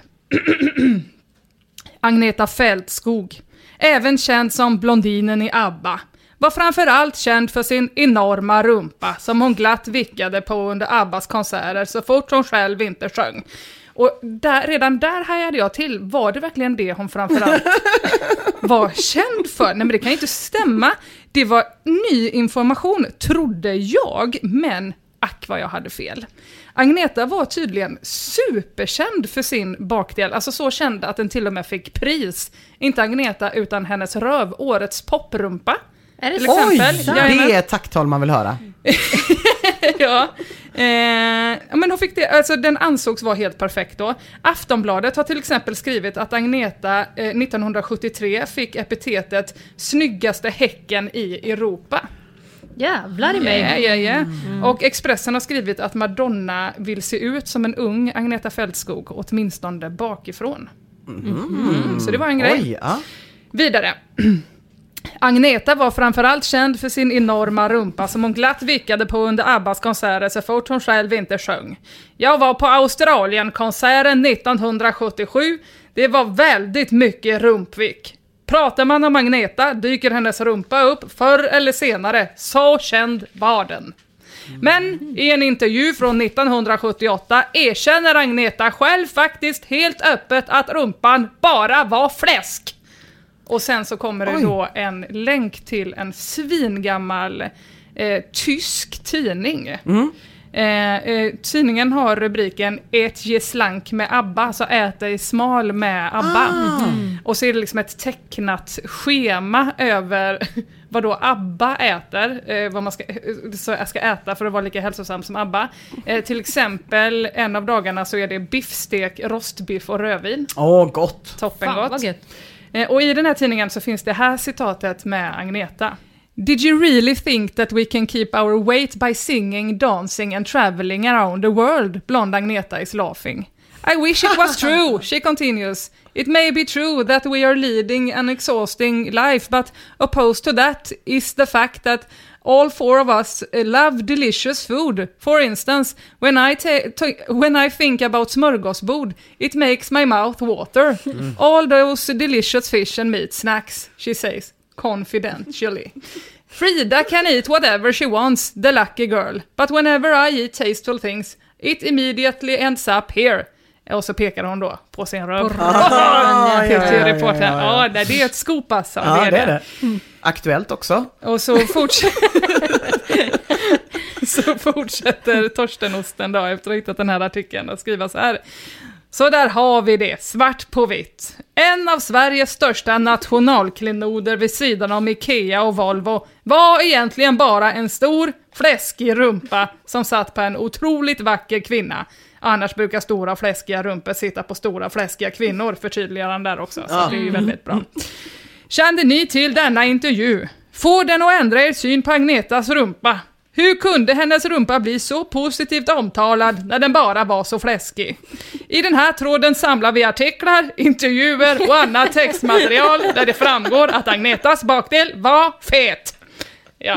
Agneta Fältskog, även känd som blondinen i ABBA, var framförallt känd för sin enorma rumpa som hon glatt vickade på under Abbas konserter så fort hon själv inte sjöng. Och där, redan där hajade jag till, var det verkligen det hon framförallt var känd för? Nej, men det kan ju inte stämma. Det var ny information, trodde jag, men ack vad jag hade fel. Agneta var tydligen superkänd för sin bakdel, alltså så känd att den till och med fick pris. Inte Agneta utan hennes röv, årets poprumpa. Är det Till så? exempel. Oj, Jajamän. det är ett tacktal man vill höra. Ja, eh, men hon fick det, alltså den ansågs vara helt perfekt då. Aftonbladet har till exempel skrivit att Agneta eh, nittonhundrasjuttiotre fick epitetet snyggaste häcken i Europa. Jävlar i mig. Ja, ja, ja. Mm. Och Expressen har skrivit att Madonna vill se ut som en ung Agneta Fältskog, åtminstone bakifrån. Mm. Så det var en grej. Oj, ja. Vidare. Agneta var framförallt känd för sin enorma rumpa som hon glatt vickade på under Abbas konserter så fort hon själv inte sjöng. Jag var på Australien-konserten nittonhundrasjuttiosju. Det var väldigt mycket rumpvick. Pratar man om Agneta dyker hennes rumpa upp förr eller senare. Så känd var den. Men i en intervju från nittonhundrasjuttioåtta erkänner Agneta själv faktiskt helt öppet att rumpan bara var fläsk. Och sen så kommer det Oj. då en länk till en svingammal eh, tysk tidning. Mm. Eh, eh, tidningen har rubriken Ät ge slank med ABBA, så ät dig smal med ABBA. Ah. Mm. Och så är det liksom ett tecknat schema över vad då ABBA äter, eh, vad man ska, så jag ska äta för att vara lika hälsosam som ABBA. Eh, till exempel en av dagarna så är det biffstek, rostbiff och rödvin. Åh, oh, gott! Toppen Fan, gott. vad gött. Och i den här tidningen så finns det här citatet med Agneta. Did you really think that we can keep our weight by singing, dancing and traveling around the world? Blonde Agneta is laughing. I wish it was true, she continues. It may be true that we are leading an exhausting life, but opposed to that is the fact that all four of us love delicious food. For instance, when I ta- ta- when I think about smörgåsbord, it makes my mouth water. Mm. All those delicious fish and meat snacks, she says, confidentially. Frida can eat whatever she wants, the lucky girl. But whenever I eat tasteful things, it immediately ends up here. Och så pekar hon då på sin röv. Till ja, ja, reportern. Ja, ja, ja. ja, det är ett skop alltså. Ja, det är det. det. Är det. Mm. Aktuellt också. Och så fortsätter så fortsätter Torstenosten då efter att ha hittat den här artikeln och skriva så här. Så där har vi det, svart på vitt. En av Sveriges största nationalklenoder vid sidan om Ikea och Volvo var egentligen bara en stor, fläskig rumpa som satt på en otroligt vacker kvinna. Annars brukar stora fläskiga rumpor sitta på stora fläskiga kvinnor, förtydligar han där också, så ja. Det är ju väldigt bra. Kände ni till denna intervju? Får den att ändra er syn på Agnetas rumpa? Hur kunde hennes rumpa bli så positivt omtalad när den bara var så fläskig? I den här tråden samlar vi artiklar, intervjuer och annat textmaterial där det framgår att Agnetas bakdel var fet. Ja,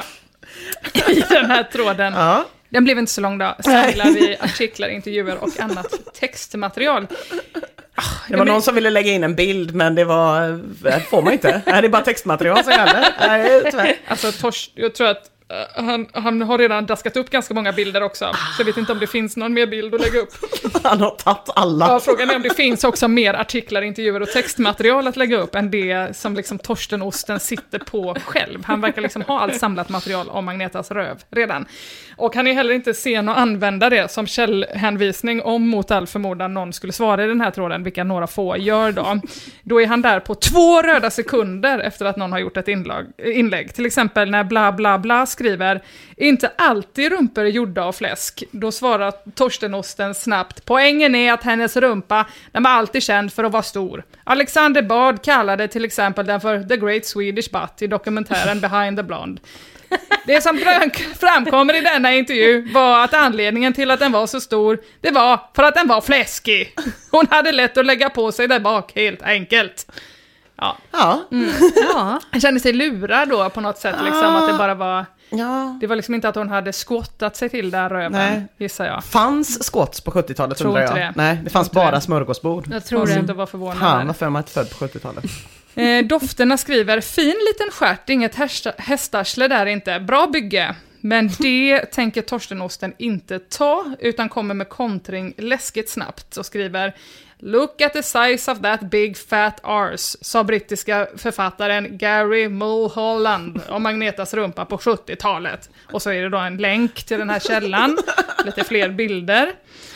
i den här tråden. Ja. Den blev inte så lång då. Samlar vi artiklar, intervjuer och annat textmaterial. Ah, det var någon som ville lägga in en bild, men det var... Det får man inte. Det är bara textmaterial som gäller. Nej, tyvärr. Alltså, Tors, jag tror att uh, han, han har redan daskat upp ganska många bilder också. Ah. Så jag vet inte om det finns någon mer bild att lägga upp. Han har tagit alla. Ja, frågan är om det finns också mer artiklar, intervjuer och textmaterial att lägga upp än det som liksom Torstenosten sitter på själv. Han verkar liksom ha allt samlat material om Agnetas röv redan. Och han är heller inte sen att använda det som källhänvisning om mot all förmodan någon skulle svara i den här tråden, vilka några få gör då. Då är han där på två röda sekunder efter att någon har gjort ett inlag, inlägg. Till exempel när bla bla bla skriver inte alltid rumpor är gjorda av fläsk. Då svarar Torstenosten snabbt. Poängen är att hennes rumpa, den var alltid känd för att vara stor. Alexander Bard kallade till exempel den för The Great Swedish Butt i dokumentären Behind the Blonde. Det som framkommer i denna intervju var att anledningen till att den var så stor, det var för att den var fläskig. Hon hade lätt att lägga på sig där bak, helt enkelt. Ja. Ja. Mm. Ja. Han kände sig lurad då på något sätt, liksom, ja. att det bara var... Ja. Det var liksom inte att hon hade skottat sig till där röven, Nej. gissar jag. Fanns skotts på sjuttiotalet, tror jag. Det. Nej, det fanns bara det. Smörgåsbord. Jag tror det. Inte var förvånad. Fan, varför är man inte född på sjuttiotalet? Eh, dofterna skriver, fin liten stjärt, inget hästarsle där inte. Bra bygge. Men det tänker Torstenosten inte ta, utan kommer med kontring läskigt snabbt och skriver Look at the size of that big fat arse, sa brittiska författaren Gary Mulholland om Agnetas rumpa på sjuttiotalet. Och så är det då en länk till den här källan, lite fler bilder.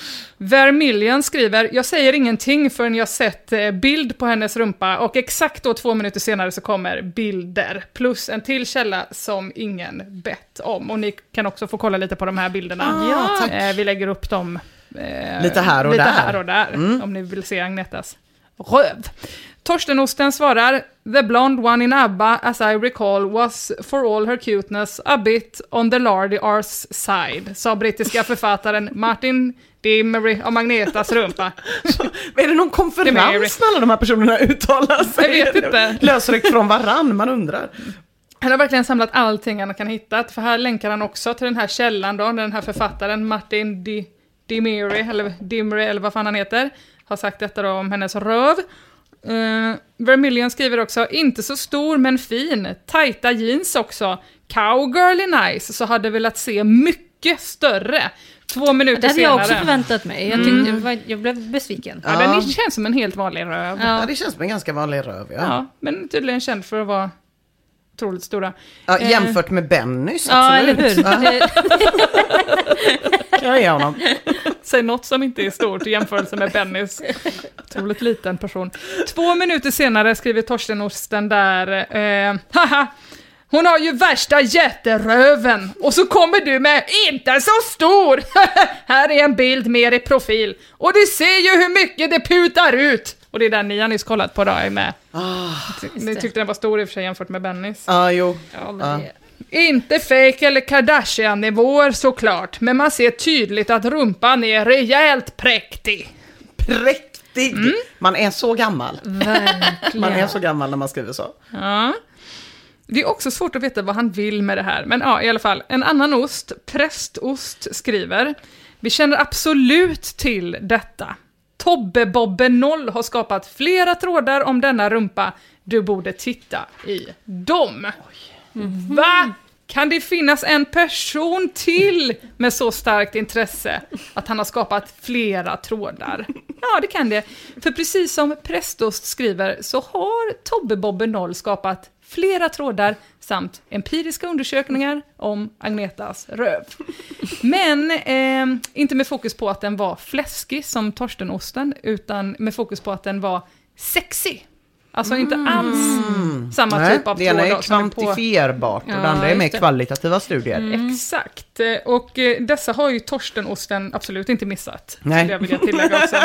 Vermilion skriver, jag säger ingenting förrän jag sett bild på hennes rumpa, och exakt då två minuter senare så kommer bilder plus en till källa som ingen bett om. Och ni kan också få kolla lite på de här bilderna. Ja, tack. Eh, vi lägger upp dem eh, lite här och lite där, här och där mm. om ni vill se Agnetas röv. Torsten svarar, the blonde one in ABBA, as I recall, was for all her cuteness a bit on the lardy arse side, sa brittiska författaren Martin Dimery av Magnetas rumpa. Är det någon konferens när alla de här personerna uttalar sig? Jag vet inte. Lösryckt från varann, man undrar. Han har verkligen samlat allting han kan hitta, för här länkar han också till den här källan då, den här författaren Martin Di, Dimery, eller Dimery, eller vad fan han heter, har sagt detta då om hennes röv. Uh, Vermilion skriver också, inte så stor men fin, tajta jeans också, cowgirly nice, så hade velat se mycket större. Två minuter senare. Det hade jag också förväntat mig. Jag, tyckte, mm. jag blev besviken. Ja, ja. Den känns som en helt vanlig röv. Ja, det känns som en ganska vanlig röv, ja. Ja, men tydligen känd för att vara otroligt stora. Ja, jämfört med Bennys, ja, absolut. Eller hur? Jag är honom. Säg något som inte är stort i jämförelse med Bennys. Otroligt liten person. Två minuter senare skriver Torsten Osten där, eh, haha, hon har ju värsta jätteröven. Och så kommer du med, inte så stor. Här är en bild mer i profil. Och du ser ju hur mycket det putar ut. Och det är den ni har nyss kollat på då, är med. Ah, Ni tyckte den var stor i och för sig jämfört med Bennys. Ja, ah, jo. Ja, men ah. det... Inte fake eller Kardashian-nivåer såklart, men man ser tydligt att rumpan är rejält präktig. Präktig? Mm. Man är så gammal. Verkligen. Man är så gammal när man skriver så. Ja. Det är också svårt att veta vad han vill med det här, men ja, i alla fall. En annan ost, Prästost, skriver, vi känner absolut till detta. Tobbe Bobbe Noll har skapat flera trådar om denna rumpa. Du borde titta i dem. Mm-hmm. Va? Kan det finnas en person till med så starkt intresse att han har skapat flera trådar? Ja, det kan det. För precis som Prästost skriver så har Tobbe Bobbe Noll skapat flera trådar samt empiriska undersökningar om Agnetas röv. Men eh, inte med fokus på att den var fläskig som Torstenosten, utan med fokus på att den var sexig. Alltså inte alls mm. samma Nej, typ av det ena trådar. är kvantifierbart och ja, det andra är mer kvalitativa studier. Mm. Exakt. Och eh, dessa har ju Torstenosten absolut inte missat. Nej. Det vill jag tillägga också.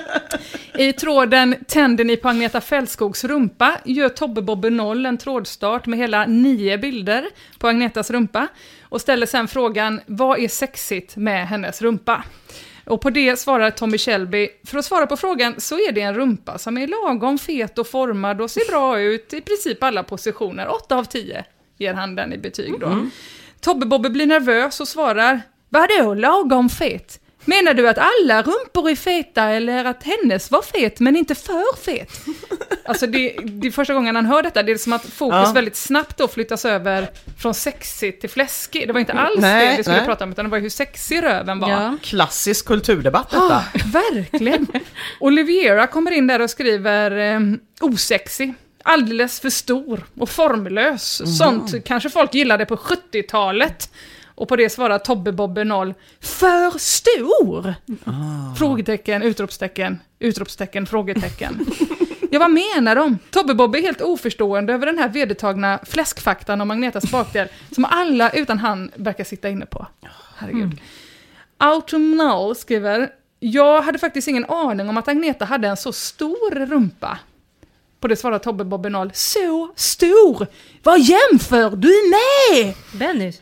I tråden Tänder ni på Agneta Fältskogs rumpa gör Tobbe Bobbe Noll en trådstart med hela nio bilder på Agnetas rumpa och ställer sen frågan, vad är sexigt med hennes rumpa? Och på det svarar Tommy Shelby, för att svara på frågan så är det en rumpa som är lagom fet och formad och ser bra ut i princip alla positioner. åtta av tio ger han den i betyg då. Mm. Tobbe Bobbe blir nervös och svarar, vadå lagom fet? Menar du att alla rumpor är feta eller att hennes var fet men inte för fet? Alltså det, det är första gången han hör detta. Det är som att fokus ja. väldigt snabbt då flyttas över från sexig till fläskig. Det var inte alls nej, det vi skulle nej. prata om utan det var hur sexig röven var. Ja. Klassisk kulturdebatt detta. Ah, verkligen. Oliviera kommer in där och skriver eh, osexig. Alldeles för stor och formlös. Mm. Sånt kanske folk gillade på sjuttiotalet. Och på det svarar Tobbe Bobbe Noll, för stor? Ah. Frågetecken, utropstecken, utropstecken, frågetecken. Ja, vad menar de? Tobbe Bobbe är helt oförstående över den här vedertagna fläskfaktan om Agnetas bakdel som alla utan han verkar sitta inne på. Herregud. Mm. Autumnal skriver, jag hade faktiskt ingen aning om att Agneta hade en så stor rumpa. På det svarar Tobbe Bobbe Noll, så stor? Vad jämför du med? Bennys.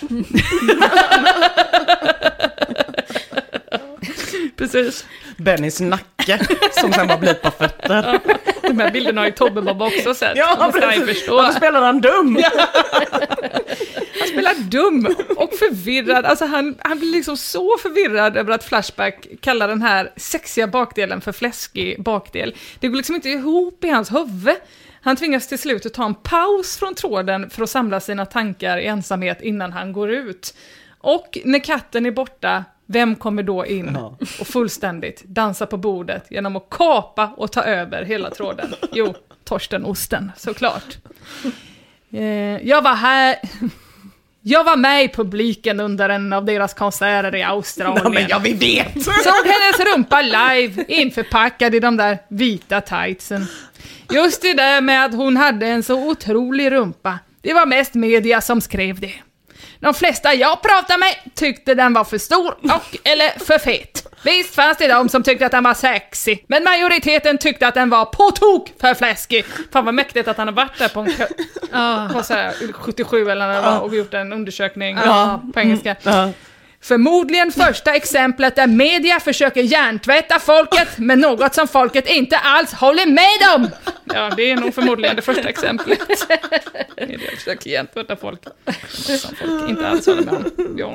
Precis. Bennys nacke som sen bara blir på fötter. Ja, de här bilderna har ju Tobbe Bob också sett. Ja, precis. Varför spelar han dum? Han spelar dum och förvirrad. Alltså han, han blir liksom så förvirrad över att Flashback kallar den här sexiga bakdelen för fläskig bakdel. Det går liksom inte ihop i hans huvud. Han tvingas till slut att ta en paus från tråden för att samla sina tankar i ensamhet innan han går ut. Och när katten är borta, vem kommer då in ja. och fullständigt dansa på bordet genom att kapa och ta över hela tråden? Jo, Torstenosten, såklart. Eh, jag var här... Jag var med i publiken under en av deras konserter i Australien. Ja, men ja, vi vet! Såg hennes rumpa live, införpackad i de där vita tightsen. Just det där med att hon hade en så otrolig rumpa. Det var mest media som skrev det. De flesta jag pratade med tyckte den var för stor och eller för fet. Visst fanns det de som tyckte att den var sexy, men majoriteten tyckte att den var på tok för fläskig. Fan vad mäktigt att han har varit där på, en kö- oh. på så här sjuttiosju eller när det var, och gjort en undersökning oh. på engelska. Oh. Förmodligen första exemplet där media försöker hjärntvätta folket med något som folket inte alls håller med om. Ja, det är nog förmodligen det första exemplet. Media försöker hjärntvätta folk som folk inte alls håller med om. Ja.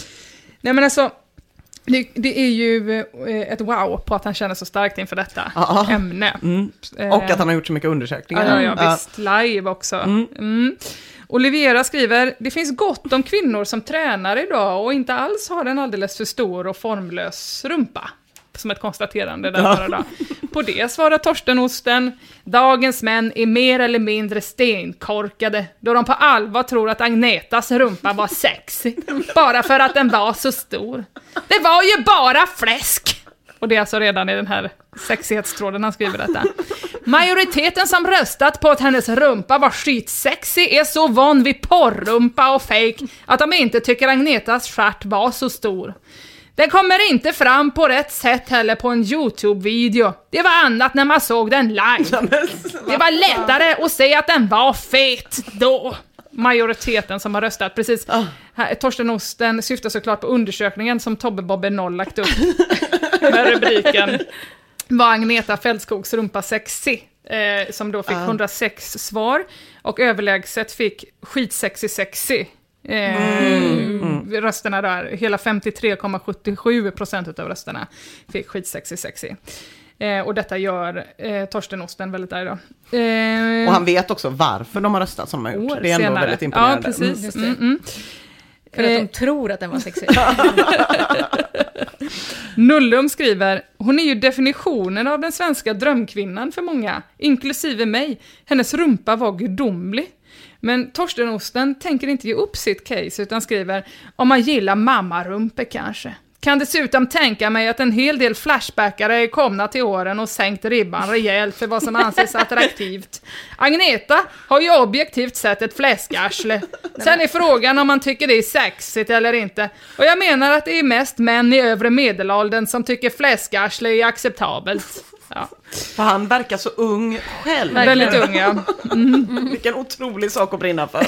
Nej men alltså, det, det är ju ett wow på att han känner så starkt inför detta Aha. ämne. Mm. Och att han har gjort så mycket undersökningar. Ja, ja, ja visst. Live också. Mm. Mm. Olivera skriver, det finns gott om kvinnor som tränar idag och inte alls har en alldeles för stor och formlös rumpa. Som ett konstaterande där bara då. På det svarar Torstenosten, dagens män är mer eller mindre stenkorkade då de på allvar tror att Agnetas rumpa var sexy. Bara för att den var så stor. Det var ju bara fläsk! Och det är alltså redan i den här sexighetstråden han skriver detta. Majoriteten som röstat på att hennes rumpa var skitsexy är så van vid porrrumpa och fake att de inte tycker Agnetas stjärt var så stor. Den kommer inte fram på rätt sätt heller på en YouTube-video. Det var annat när man såg den live. Det var lättare att se att den var fet då. Majoriteten som har röstat, precis. Här, Torstenosten syftar såklart på undersökningen som Tobbe Bobbe noll lagt upp. Med rubriken var Agneta Fältskogs rumpa sexy, eh, som då fick uh. hundrasex svar och överlägset fick skitsexy sexy eh, mm. rösterna där, hela femtiotre komma sjuttiosju procent av rösterna fick skitsexy sexy. Eh, och detta gör eh, Torstenosten väldigt arg då. Eh, och han vet också varför de har röstat som de har gjort. Det är ändå senare. Väldigt imponerande. Ja, precis. Mm. Mm, mm. För att de tror att den var sexig. Nullum skriver, hon är ju definitionen av den svenska drömkvinnan för många, inklusive mig. Hennes rumpa var gudomlig. Men Torstenosten tänker inte ge upp sitt case utan skriver, om man gillar mammarumpe kanske. Kan dessutom tänka mig att en hel del flashbackare är komna till åren och sänkt ribban rejält för vad som anses attraktivt. Agneta har ju objektivt sett ett fläskarsle. Sen är frågan om man tycker det är sexigt eller inte. Och jag menar att det är mest män i övre medelåldern som tycker fläskarsle är acceptabelt. Ja. För han verkar så ung själv. Väldigt ung, ja. Mm. Vilken otrolig sak att brinna för.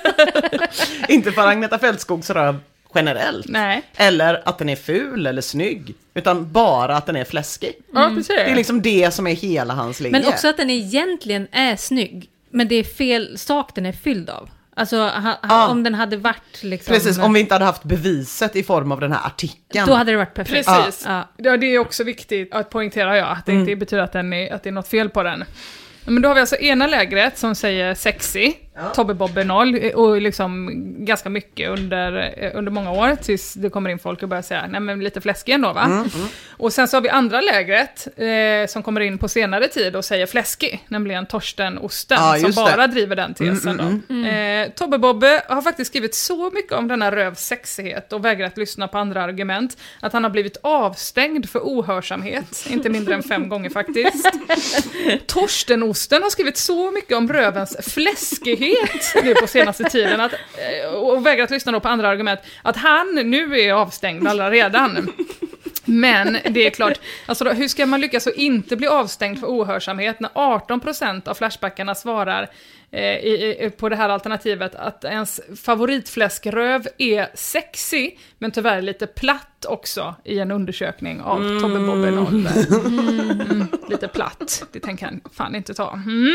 Inte för Agneta Fältskogs röv generellt. Nej. Eller att den är ful eller snygg. Utan bara att den är fläskig. Mm. Ja, precis. Det är liksom det som är hela hans linje. Men också att den egentligen är snygg. Men det är fel sak den är fylld av. Alltså ha, ah. om den hade varit liksom... Precis, om vi inte hade haft beviset i form av den här artikeln. Då hade det varit perfekt. Precis. Ah. Ja, det är också viktigt att poängtera ja, att det mm. inte betyder att, den är, att det är något fel på den. Men då har vi alltså ena lägret som säger sexy, ja. Tobbe Bobbe noll, och liksom ganska mycket under, under många år tills det kommer in folk och börjar säga, nej men lite fläskig ändå va? Mm, mm. Och sen så har vi andra lägret eh, som kommer in på senare tid och säger fläskig, nämligen Torstenosten ja, som bara det. driver den tesen mm, mm, mm. då. Eh, Tobbe Bobbe har faktiskt skrivit så mycket om denna rövs sexighet och vägrat lyssna på andra argument att han har blivit avstängd för ohörsamhet, inte mindre än fem gånger faktiskt. Torstenosten Osten har skrivit så mycket om rövens fläskighet nu på senaste tiden att, och vägrat lyssna då på andra argument att han nu är avstängd alla redan. Men det är klart, alltså då, hur ska man lyckas att inte bli avstängd för ohörsamhet när arton procent av flashbackarna svarar eh, i, i, på det här alternativet att ens favoritfläskröv är sexy men tyvärr lite platt också i en undersökning av mm. Tobbe Bobbe noll. Mm, lite platt, det tänker han fan inte ta. Mm.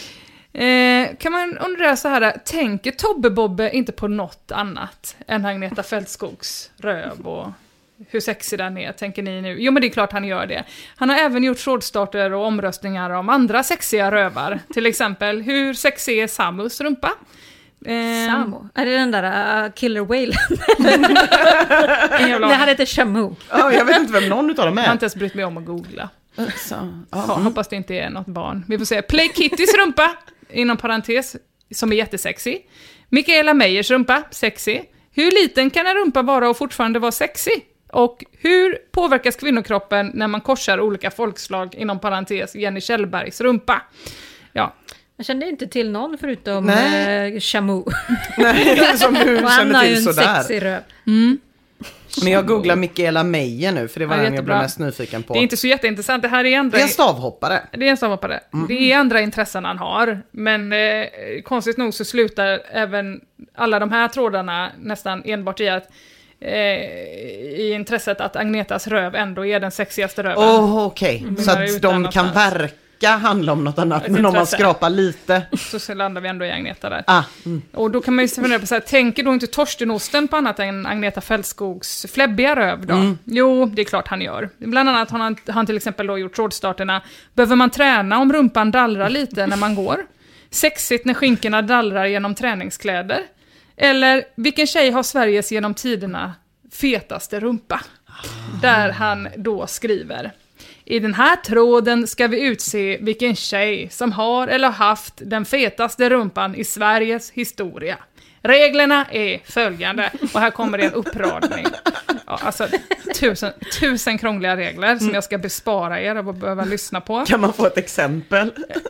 Eh, kan man undra så här, tänker Tobbe Bobbe inte på något annat än Agneta Fältskogs röv och hur sexig den är, tänker ni nu? Jo men det är klart han gör det. Han har även gjort trådstarter och omröstningar om andra sexiga rövar. Till exempel, hur sexig är Samus rumpa? Eh, Samo? Är det den där uh, Killer Whale? Det här heter Shamu. Ja, jag vet inte vem någon utav dem är. Jag har inte ens brytt mig om att googla. Så, uh, ja, hoppas det inte är något barn. Vi får se. Play Kittys rumpa, inom parentes, som är jättesexy. Mikaela Meijers rumpa, sexy. Hur liten kan en rumpa vara och fortfarande vara sexy? Och hur påverkas kvinnokroppen när man korsar olika folkslag, inom parentes Jenny Kjellbergs rumpa? Ja. Jag kände inte till någon förutom Nej. eh, Shamu. Nej, som du Och han känner har ju till en sådär. sexig röv. Mm. Men jag googlar Michaela Meyer nu, för det var Ja, den jag blev jättebra. mest nyfiken på. Det är inte så jätteintressant, det här är andra... Det är en stavhoppare. Det är en stavhoppare. Mm. Det är andra intressen han har, men eh, konstigt nog så slutar även alla de här trådarna nästan enbart i att eh, i intresset att Agnetas röv ändå är den sexigaste röven. Åh, oh, okej. Mm. Så Ut att där de kan någonstans. verka handla om något annat, Ett men om man intresse. skrapar lite. Så landar vi ändå i Agneta där. Ah, mm. Och då kan man ju fundera på så här, tänker då inte Torstenosten på annat än Agneta Fältskogs fläbbiga röv då? Mm. Jo, det är klart han gör. Bland annat har han, han till exempel då gjort trådstarterna. Behöver man träna om rumpan dallrar lite när man går? Sexigt när skinkorna dallrar genom träningskläder? Eller, vilken tjej har Sveriges genom tiderna fetaste rumpa? Där han då skriver: i den här tråden ska vi utse vilken tjej som har eller har haft den fetaste rumpan i Sveriges historia. Reglerna är följande, och här kommer det en uppradning. Ja, alltså tusen, tusen krångliga regler som jag ska bespara er av att behöva lyssna på. Kan man få ett exempel?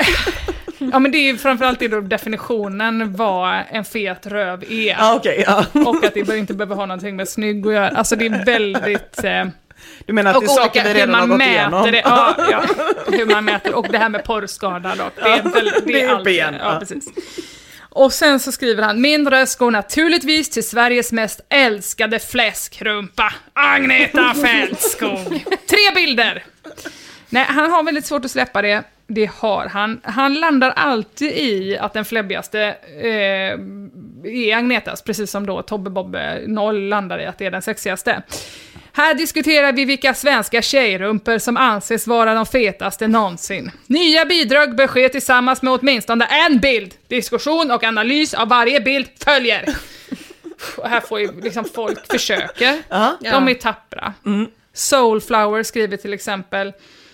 Ja, men det är ju framförallt det då definitionen vad en fet röv är. Ah, okej, ja. Och att det inte behöver ha någonting med snygg att göra. Alltså det är väldigt... Eh, Du menar att det är saker vi hur redan har man gått mäter igenom? det, ja, ja, hur man mäter, och det här med porrskada dock, det är, väl, det det är är allt. ben, Ja, ja. precis. Och sen så skriver han: min röst går naturligtvis till Sveriges mest älskade fläskrumpa, Agneta Fältskog. Tre bilder! Nej, han har väldigt svårt att släppa det. Det har han. Han landar alltid i att den fläbbigaste eh, är Agnetas, precis som då Tobbe Bobbe noll landar i att det är den sexigaste. Här diskuterar vi vilka svenska tjejrumpor som anses vara de fetaste någonsin. Nya bidrag bör ske tillsammans med åtminstone en bild. Diskussion och analys av varje bild följer. Och här får ju liksom folk försöka. Ja. De är tappra. Mm. Soulflower skriver till exempel...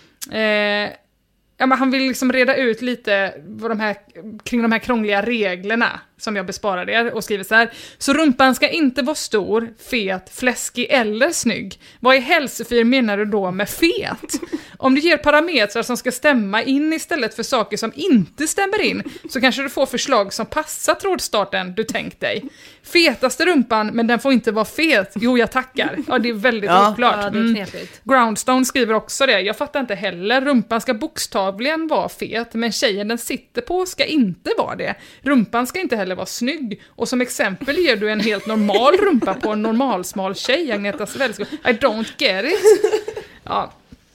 Eh, ja, men han vill liksom reda ut lite vad de här, kring de här krångliga reglerna som jag besparade er, och skriver så här: så rumpan ska inte vara stor, fet, fläskig eller snygg. Vad i hälsofyr menar du då med fet? Om du ger parametrar som ska stämma in istället för saker som inte stämmer in, så kanske du får förslag som passar trådstarten du tänkt dig. Fetaste rumpan, men den får inte vara fet. Jo, jag tackar. Ja, det är väldigt Ja. oklart. Ja, det är Mm. knepigt. Groundstone skriver också det. Jag fattar inte heller. Rumpan ska bokstavligen vara fet, men tjejen den sitter på ska inte vara det. Rumpan ska inte heller vara snygg. Och som exempel ger du en helt normal rumpa på en normalsmal tjej, Agneta Fältskog. I don't get it. Ja.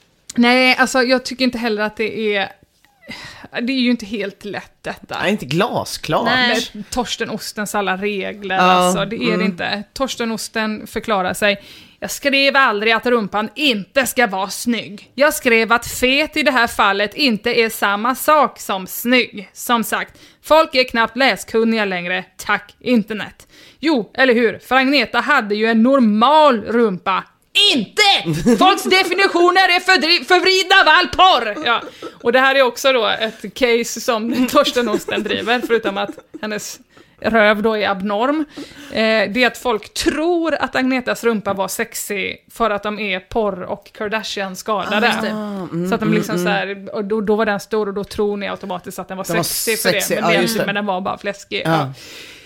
Nej, alltså jag tycker inte heller att det är... Det är ju inte helt lätt detta. Nej, inte glasklart. Nej. Med Torstenostens alla regler, Ja, alltså, det är mm. det inte. Torstenosten förklarar sig: jag skrev aldrig att rumpan inte ska vara snygg. Jag skrev att fet i det här fallet inte är samma sak som snygg. Som sagt, folk är knappt läskunniga längre, tack internet. Jo, eller hur? För Agneta hade ju en normal rumpa. Inte! Folks definitioner är fördri- förvridna av all porr! Ja. Och det här är också då ett case som Torstenosten driver, förutom att hennes röv då är abnorm. Eh, det är att folk tror att Agnetas rumpa var sexig för att de är porr- och Kardashian-skadade. Ah, mm, Så att de liksom mm, så här, och då, då var den stor, och då tror ni automatiskt att den var Den var sexig för sexig, det. ja, Men, just det, det. men den var bara fläskig. Ja. Ja.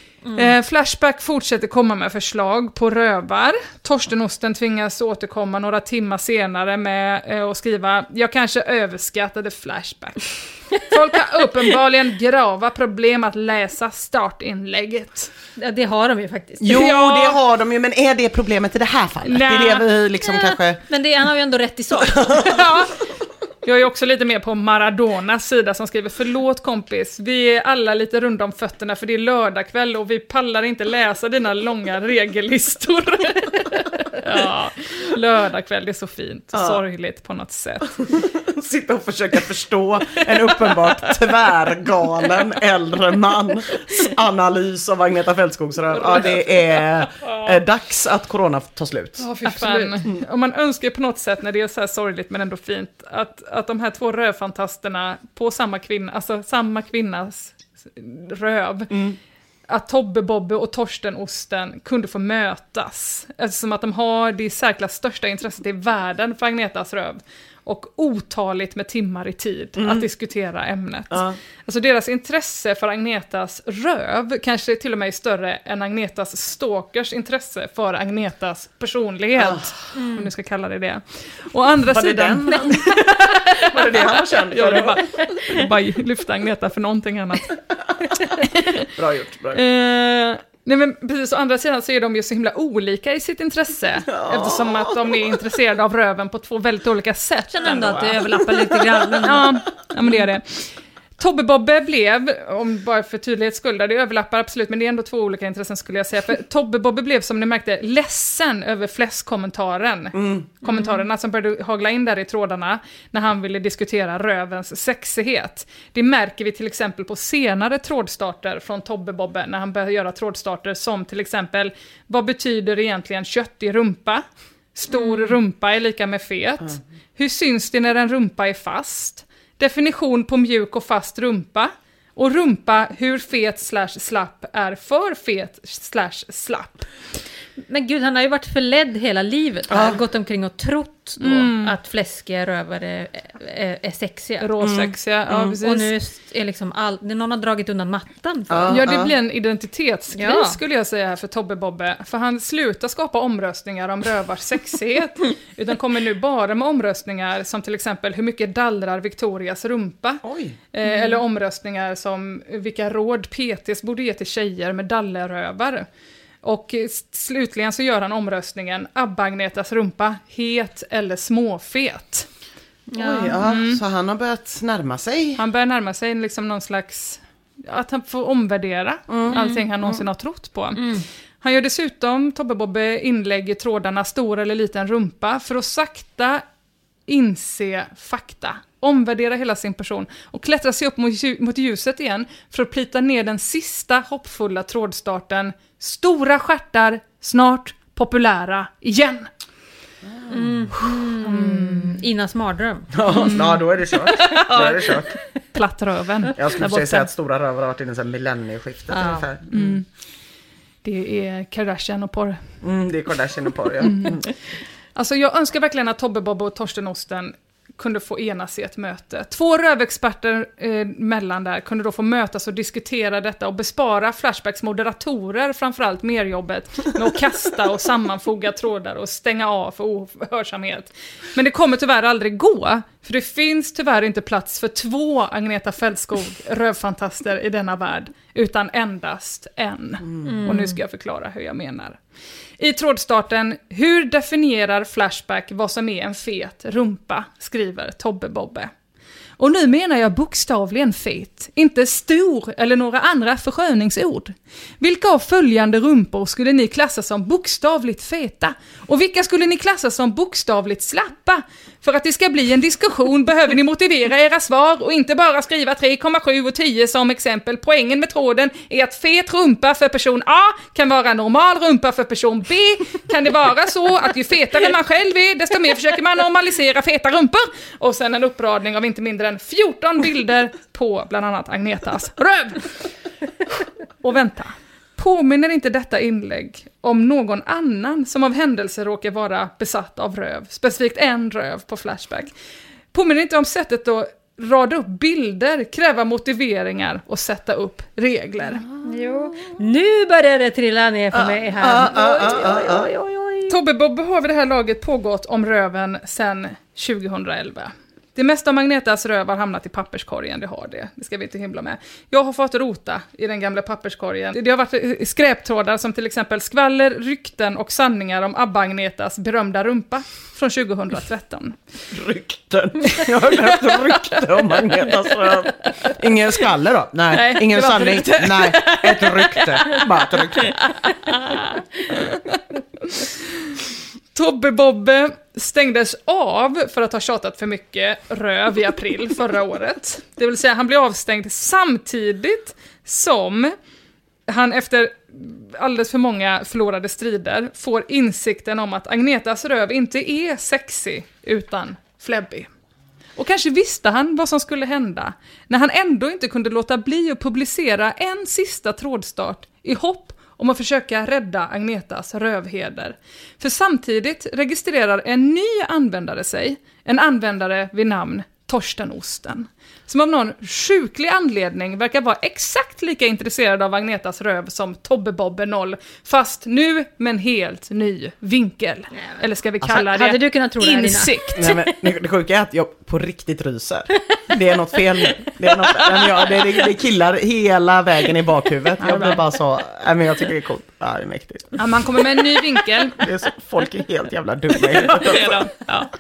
Eh, Flashback fortsätter komma med förslag på rövar. Torstenosten tvingas återkomma några timmar senare med eh, att skriva: jag kanske överskattade Flashback. Folk har uppenbarligen grava problem att läsa startinlägget. Ja, det har de ju faktiskt. Jo, Ja. det har de ju, men är det problemet i det här fallet? Nej. Det är det vi liksom Ja, kanske... Men det, han har ju ändå rätt i sak. Ja. Jag är också lite mer på Maradonas sida som skriver: förlåt kompis, vi är alla lite runda om fötterna för det är lördagkväll och vi pallar inte läsa dina långa regellistor. Ja, lördagkväll, det är så fint och Ja. sorgligt på något sätt. Sitta och försöka förstå en uppenbart tvärgalen äldre mans analys av Agneta Fältskogs röv. Ja, det är eh, dags att corona tar slut. Ja, fy fan. Och man önskar på något sätt, när det är så här sorgligt men ändå fint, att, att de här två rövfantasterna på samma kvinna, alltså samma kvinnas röv, Mm. att Tobbe Bobbe och Torstenosten kunde få mötas. Eftersom att de har det i särklass största intresset i världen för Agnetas röv. och otaligt med timmar i tid mm. att diskutera ämnet. Ja. Alltså deras intresse för Agnetas röv kanske till och med är större än Agnetas stalkers intresse för Agnetas personlighet. Ah. Mm. Om du ska kalla det det. Och andra var sidan... Det den? Var det det han var känd för? Ja, det bara, bara lyfta Agneta för någonting annat. Bra gjort. Bra gjort. Eh, nej men precis, å andra sidan så är de ju så himla olika i sitt intresse. Ja. Eftersom att de är intresserade av röven på två väldigt olika sätt. Jag känner ändå att det överlappar lite grann. ja, ja, men det är det. Tobbe Bobbe blev, om bara för tydlighets skull, det överlappar absolut, men det är ändå två olika intressen skulle jag säga. För Tobbe Bobbe blev, som ni märkte, ledsen över fläskkommentaren. Mm. Kommentarerna mm. som började hagla in där i trådarna när han ville diskutera rövens sexighet. Det märker vi till exempel på senare trådstarter från Tobbe Bobbe, när han börjar göra trådstarter som till exempel, vad betyder egentligen köttig rumpa? Stor mm. rumpa är lika med fet. Mm. Hur syns det när en rumpa är fast? Definition på mjuk och fast rumpa. Och rumpa, hur fet slash slapp är för fet slash slapp. Men gud, han har ju varit förledd hela livet. Han har gått omkring och trott då mm. att fläskiga rövare är, är sexiga. Råsexiga, mm. ja precis. Och nu är liksom all, någon har dragit undan mattan. För. Ja, ja, det blir en identitetskris ja. skulle jag säga här för Tobbe Bobbe. För han slutar skapa omröstningar om rövars sexighet. Utan kommer nu bara med omröstningar som till exempel hur mycket dallrar Victorias rumpa. Oj. Mm. Eh, eller omröstningar som vilka råd P T:s borde ge till tjejer med dallerrövar. Och slutligen så gör han omröstningen Abba-Agnetas rumpa, het eller småfet. Ja. Oj, ja. Mm. Så han har börjat närma sig. Han börjar närma sig liksom någon slags, att han får omvärdera mm. allting han någonsin mm. har trott på. Mm. Han gör dessutom, Tobbe Bobbe, inlägg i trådarna stor eller liten rumpa för att sakta inse fakta. Omvärdera hela sin person och klättra sig upp mot, mot ljuset igen för att plita ner den sista hoppfulla trådstarten. Stora stjärtar, snart populära igen. Mm. Mm. Innas mardröm. Ja, mm. ja, då är det kört. Då är det kört. Plattröven. Jag skulle säga, säga att stora rövar har varit inne i millennieskiftet ja. ungefär. Mm. Mm. Det är Kardashian och porr. Mm, det är Kardashian och porr, ja. Mm. Alltså jag önskar verkligen att Tobbe Bobbe och Torsten Osten kunde få enas i ett möte. Två rövexperter eh, mellan där kunde då få mötas och diskutera detta och bespara Flashbacks moderatorer framförallt merjobbet med att kasta och sammanfoga trådar och stänga av för ohörsamhet. Men det kommer tyvärr aldrig gå, för det finns tyvärr inte plats för två Agneta Fältskog rövfantaster i denna värld, utan endast en. Mm. Och nu ska jag förklara hur jag menar. I trådstarten, hur definierar Flashback vad som är en fet rumpa, skriver Tobbe Bobbe. Och nu menar jag bokstavligen fet, inte stor eller några andra försköningsord. Vilka av följande rumpor skulle ni klassa som bokstavligt feta? Och vilka skulle ni klassa som bokstavligt slappa? För att det ska bli en diskussion behöver ni motivera era svar och inte bara skriva tre komma sju och tio som exempel. Poängen med tråden är att fet rumpa för person A kan vara normal rumpa för person B. Kan det vara så att ju fetare man själv är, desto mer försöker man normalisera feta rumpor? Och sen en uppradning av inte mindre än fjorton bilder på bland annat Agnetas röv. Och vänta, påminner inte detta inlägg om någon annan som av händelse råkar vara besatt av röv? Specifikt en röv på Flashback. Påminner inte om sättet att rada upp bilder, kräva motiveringar och sätta upp regler. Jo. Nu börjar det trilla ner för mig här. Ah, ah, ah, ah, ah. Tobbe Bobbe har vid det här laget pågått om röven sedan tjugohundraelva. Det mesta av Agnetas röv har hamnat i papperskorgen, det har det. Det ska vi inte himla med. Jag har fått rota i den gamla papperskorgen. Det har varit skräptrådar som till exempel skvaller, rykten och sanningar om Abba-Agnetas berömda rumpa från tjugohundratretton. Rykten? Jag har hört rykte om Agnetas röv. Ingen skvaller då? Nej, Nej ingen sanning? Nej, ett rykte. Bara ett rykte. Tobbe Bobbe stängdes av för att ha tjatat för mycket röv i april förra året. Det vill säga han blev avstängd samtidigt som han efter alldeles för många förlorade strider får insikten om att Agnetas röv inte är sexy utan fläbbig. Och kanske visste han vad som skulle hända när han ändå inte kunde låta bli att publicera en sista trådstart i hopp om att försöka rädda Agnetas rövheder. För samtidigt registrerar en ny användare sig, en användare vid namn Torsten Osten, som av någon sjuklig anledning verkar vara exakt lika intresserad av Agnetas röv som Tobbe Bobbe noll, fast nu med en helt ny vinkel. Eller ska vi kalla alltså, det hade du kunnat tro det här, insikt? Nej, men det sjuka är att jag på riktigt ryser. Det är något fel nu. Det är, något, men jag, det, det, det killar hela vägen i bakhuvudet. Jag blir bara så, nej, men jag tycker det är coolt. Ja, det är mäktigt. Ja, man kommer med en ny vinkel. Det är så, folk är helt jävla dumma i huvudet. Ja, det är de. Ja.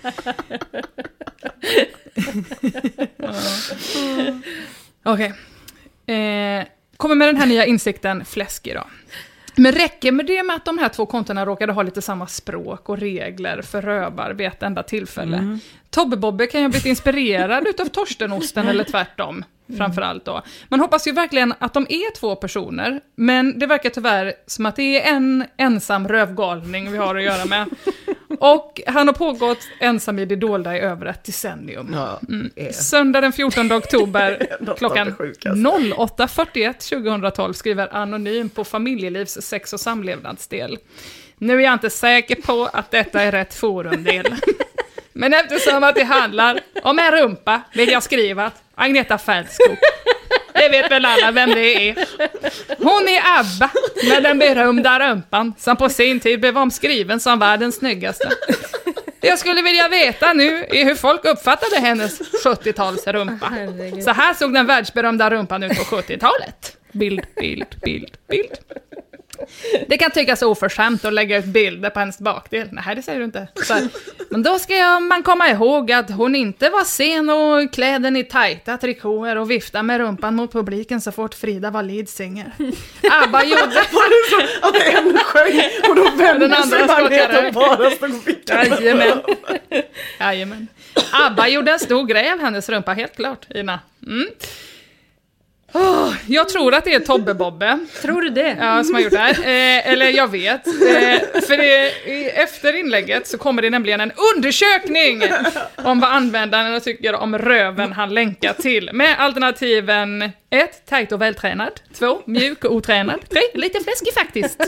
Okej. Okay. Eh, kommer med den här nya insikten fläskig då. Men räcker med det med att de här två kontona råkade ha lite samma språk och regler för rövar vid ett enda tillfälle? Mm. Tobbe Bobbe kan ju ha blivit inspirerad utav Torsten Osten eller tvärtom. Framförallt då. Man hoppas ju verkligen att de är två personer, men det verkar tyvärr som att det är en ensam rövgalning vi har att göra med. Och han har pågått ensam i det dolda i över ett decennium. Mm. Söndag den fjortonde oktober klockan åtta fyrtioett tjugohundratolv skriver Anonym på Familjelivs sex- och samlevnadsdel. Nu är jag inte säker på att detta är rätt forumdel. Men eftersom att det handlar om en rumpa vill jag skriva att Agneta Fältskog. Det vet väl alla vem det är. Hon är Abba med den berömda rumpan som på sin tid blev omskriven som världens snyggaste. Det jag skulle vilja veta nu är hur folk uppfattade hennes sjuttiotalsrumpa. Så här såg den världsberömda rumpan ut på sjuttiotalet. Bild, bild, bild, bild. Det kan tyckas oförskämt att lägga ut bilder på hennes bakdel. Nej, det säger du inte. Så här. Men då ska jag, man komma ihåg att hon inte var sen och kläden i tajta trikåer och vifta med rumpan mot publiken så fort Frida var leadsinger. Abba gjorde... Var det så att en sjöng och då vände den andra sig skakade. och bara stod och fickade? Jajamän. Jajamän. Abba gjorde en stor grej av hennes rumpa, helt klart, Ina. Mm. Oh, jag tror att det är Tobbe Bobbe. Tror du det? Ja, som har gjort det här. Eh, eller jag vet. Eh, för det, efter inlägget så kommer det nämligen en undersökning om vad användaren tycker om röven han länkar till. Med alternativen ett, tajt och vältränad. två, mjuk och otränad. tre, lite fläskig faktiskt.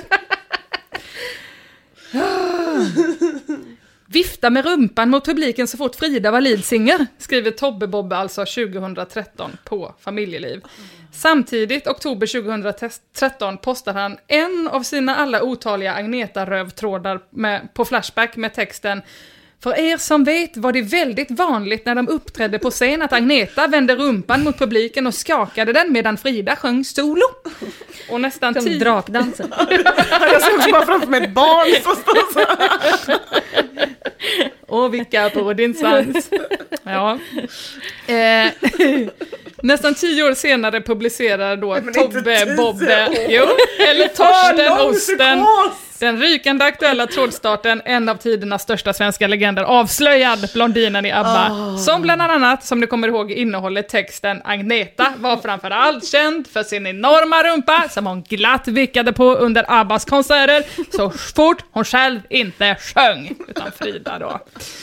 Vifta med rumpan mot publiken så fort Frida var leadsinger, skriver Tobbe Bobbe alltså tjugohundratretton på Familjeliv. Samtidigt, oktober tjugohundratretton, postar han en av sina alla otaliga Agneta-rövtrådar med, på Flashback med texten: för er som vet var det väldigt vanligt när de uppträdde på scen att Agneta vände rumpan mot publiken och skakade den medan Frida sjöng solo. Och nästan som tio... drakdansen. Jag ser också bara framför mig ett barn som står så här. Och vilka på din svans. Ja. Eh, nästan tio år senare publicerar då Tobbe Bobbe, jo, eller Torsten Osten, den rykande aktuella trådstarten, en av tidernas största svenska legender, avslöjad blondinen i Abba, oh. som bland annat, som du kommer ihåg, innehåller texten: Agneta var framförallt känd för sin enorma rumpa som hon glatt vickade på under Abbas konserter så fort hon själv inte sjöng, utan Frida då.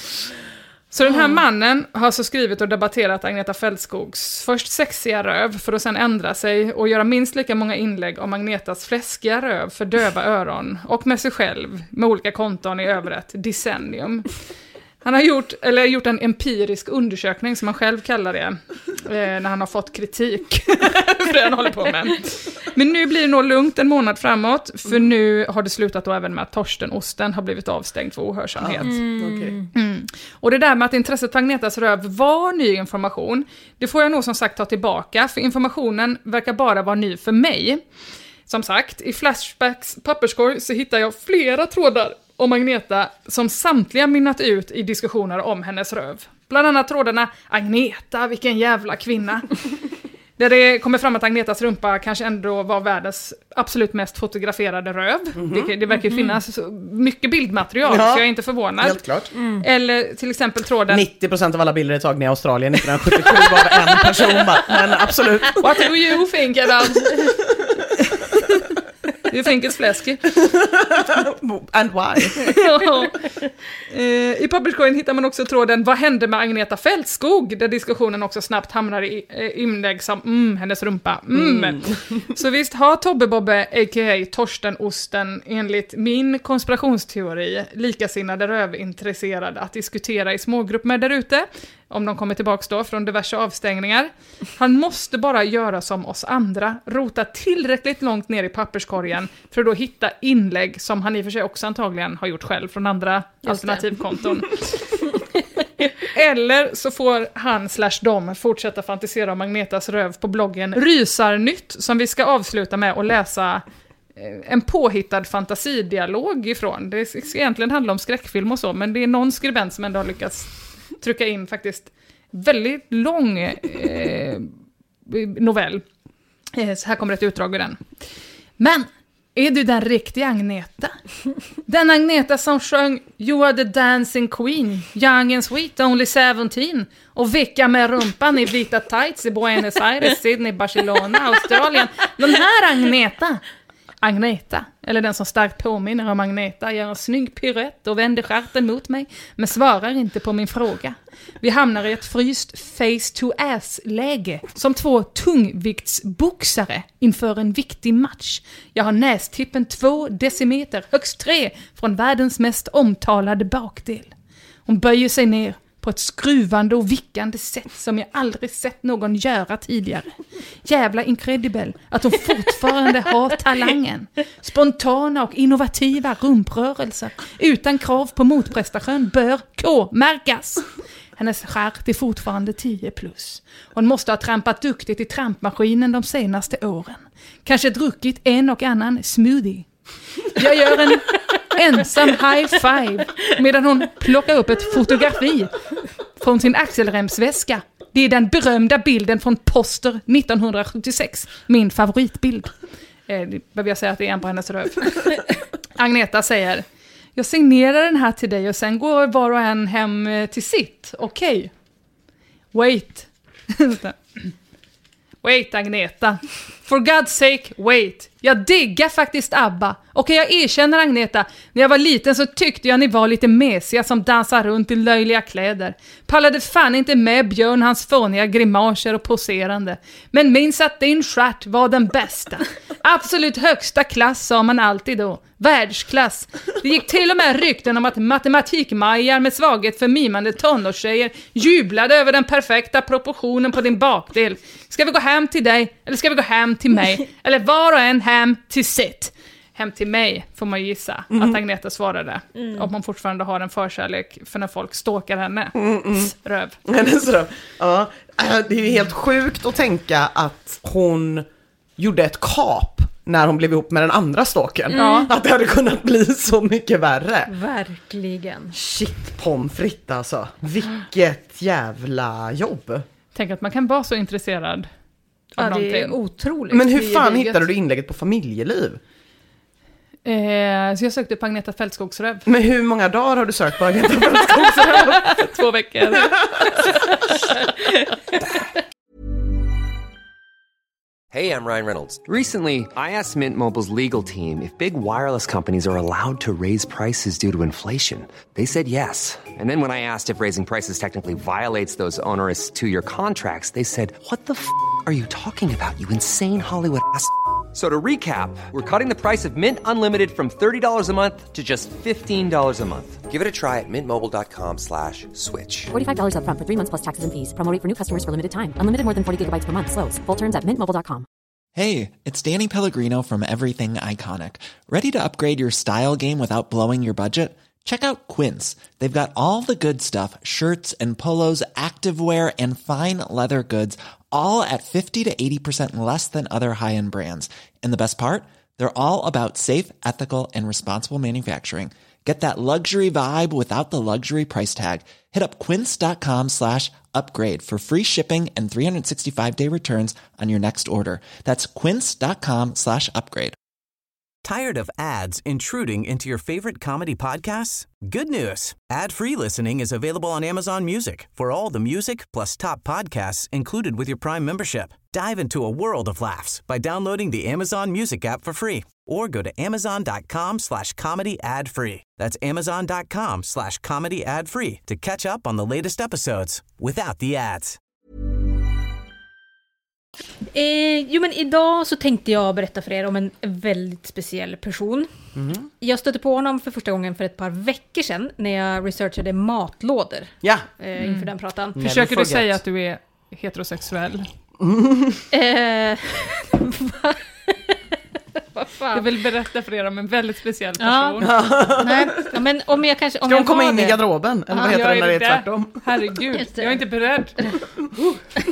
Så den här mannen har så skrivit och debatterat Agneta Fältskogs först sexiga röv för att sen ändra sig och göra minst lika många inlägg om Agnetas fläskiga röv för döva öron och med sig själv med olika konton i över ett decennium. Han har gjort, eller gjort en empirisk undersökning som han själv kallar det, eh, när han har fått kritik för det han håller på med. Men nu blir det nog lugnt en månad framåt, för nu har det slutat då även med att Torsten Osten har blivit avstängd för ohörsamhet. Mm. Okay. Mm. Och det där med att intresset för Agnetas röv var ny information, det får jag nog som sagt ta tillbaka, för informationen verkar bara vara ny för mig. Som sagt, i Flashbacks papperskorg så hittar jag flera trådar om Agneta som samtliga mynnat ut i diskussioner om hennes röv. Bland annat trådarna Agneta, vilken jävla kvinna. Där det kommer fram att Agnetas rumpa kanske ändå var världens absolut mest fotograferade röv. Mm-hmm. Det, det verkar ju finnas så mycket bildmaterial, ja, så jag är inte förvånad. Helt klart. Mm. Eller till exempel tråden... nittio procent av alla bilder är tagna i Australien nittonhundrasjuttiosju var en person bara. Men absolut. What do you think about... Du think it's fläskig. And why? Ja. Eh, I papperskorgen hittar man också tråden Vad hände med Agneta Fältskog? Där diskussionen också snabbt hamnar i eh, inlägg som mm, hennes rumpa. Mm. Mm. Så visst har Tobbe Bobbe, a k a. Torsten Osten, enligt min konspirationsteori likasinnade rövintresserade att diskutera i smågrupp med där ute, om de kommer tillbaka då från diverse avstängningar. Han måste bara göra som oss andra, rota tillräckligt långt ner i papperskorgen för att då hitta inlägg som han i och för sig också antagligen har gjort själv från andra alternativkonton. Eller så får han slash dem fortsätta fantisera om Agnetas röv på bloggen Rysarnytt, som vi ska avsluta med att läsa en påhittad fantasidialog ifrån. Det ska egentligen handla om skräckfilm och så, men det är någon skribent som ändå har lyckats trycka in faktiskt väldigt lång eh, novell. Eh, så här kommer ett utdrag ur den. Men är du den riktiga Agneta? Den Agneta som sjöng You are the dancing queen, young and sweet, only seventeen, och vicka med rumpan i vita tights i Buenos Aires, Sydney, Barcelona, Australien. Den här Agneta, Agneta, eller den som starkt påminner om Agneta, gör en snygg piruett och vänder skärten mot mig, men svarar inte på min fråga. Vi hamnar i ett fryst face-to-ass-läge som två tungviktsboxare inför en viktig match. Jag har nästippen två decimeter, högst tre, från världens mest omtalade bakdel. Hon böjer sig ner på ett skruvande och vickande sätt som jag aldrig sett någon göra tidigare. Jävla incredible att hon fortfarande har talangen. Spontana och innovativa rumprörelser utan krav på motprestation bör K-märkas. Hennes stjärt är fortfarande tio plus. Hon måste ha trampat duktigt i trampmaskinen de senaste åren. Kanske druckit en och annan smoothie. Jag gör en ensam high five medan hon plockar upp ett fotografi från sin axelremsväska. Det är den berömda bilden från Poster nittonhundrasjuttiosex. Min favoritbild. Eh, behöver jag säga att det är en på hennes röv. Agneta säger: jag signerar den här till dig och sen går var och en hem till sitt. Okej. Okay. Wait. Wait, Agneta. For God's sake, wait. Jag diggar faktiskt ABBA. Okej, jag erkänner, Agneta. När jag var liten så tyckte jag ni var lite mesiga som dansar runt i löjliga kläder. Pallade fan inte med Björn hans fåniga grimaser och poserande. Men minns att din stjärt var den bästa. Absolut högsta klass sa man alltid då. Världsklass. Det gick till och med rykten om att matematikmajar med svaghet för mimande tonårstjejer jublade över den perfekta proportionen på din bakdel. Ska vi gå hem till dig eller ska vi gå hem till mig? Eller var och en hem till sitt? Hem till mig får man gissa mm. att Agneta svarade. Mm. Om hon fortfarande har en förkärlek för när folk stalkar henne. Mm, mm. Röv. Hennes röv. Ja, det är ju helt sjukt att tänka att hon gjorde ett kap när hon blev ihop med den andra stalken. Mm. Att det hade kunnat bli så mycket värre. Verkligen. Shit, pommes frites alltså. Vilket jävla jobb. Tänk att man kan vara så intresserad av ja, någonting. Det är otroligt. Men hur fan hittade du inlägget på familjeliv? Eh, så jag sökte på Agneta Fältskogs röv. Men hur många dagar har du sökt på Agneta Fältskogs röv? Två veckor. Hey, I'm Ryan Reynolds. Recently, I asked Mint Mobile's legal team if big wireless companies are allowed to raise prices due to inflation. They said yes. And then when I asked if raising prices technically violates those onerous two-year contracts, they said, what the f*** are you talking about, you insane Hollywood ass f- So to recap, we're cutting the price of Mint Unlimited from thirty dollars a month to just fifteen dollars a month. Give it a try at mintmobile.com slash switch. forty-five dollars up front for three months plus taxes and fees. Promo rate for new customers for limited time. Unlimited more than forty gigabytes per month. Slows full terms at mint mobile dot com. Hey, it's Danny Pellegrino from Everything Iconic. Ready to upgrade your style game without blowing your budget? Check out Quince. They've got all the good stuff, shirts and polos, activewear, and fine leather goods, all at fifty to eighty percent less than other high-end brands. And the best part? They're all about safe, ethical, and responsible manufacturing. Get that luxury vibe without the luxury price tag. Hit up quince.com slash upgrade for free shipping and three sixty-five day returns on your next order. That's quince.com slash upgrade. Tired of ads intruding into your favorite comedy podcasts? Good news. Ad-free listening is available on Amazon Music for all the music plus top podcasts included with your Prime membership. Dive into a world of laughs by downloading the Amazon Music app for free or go to amazon.com slash comedy ad free. That's amazon.com slash comedy ad free to catch up on the latest episodes without the ads. Eh, jo men idag så tänkte jag berätta för er om en väldigt speciell person. Mm. Jag stötte på honom för första gången för ett par veckor sedan när jag researchade matlådor. Ja. Eh, inför mm. den pratan. Never Försöker forget. Du säga att du är heterosexuell? eh, jag vill berätta för er om en väldigt speciell person. Ja. Nej, ja, men om jag kanske... Om Ska jag hon komma in det? i garderoben? Eller ah, vad heter det när det är det. tvärtom? Herregud, jag är inte beredd. uh.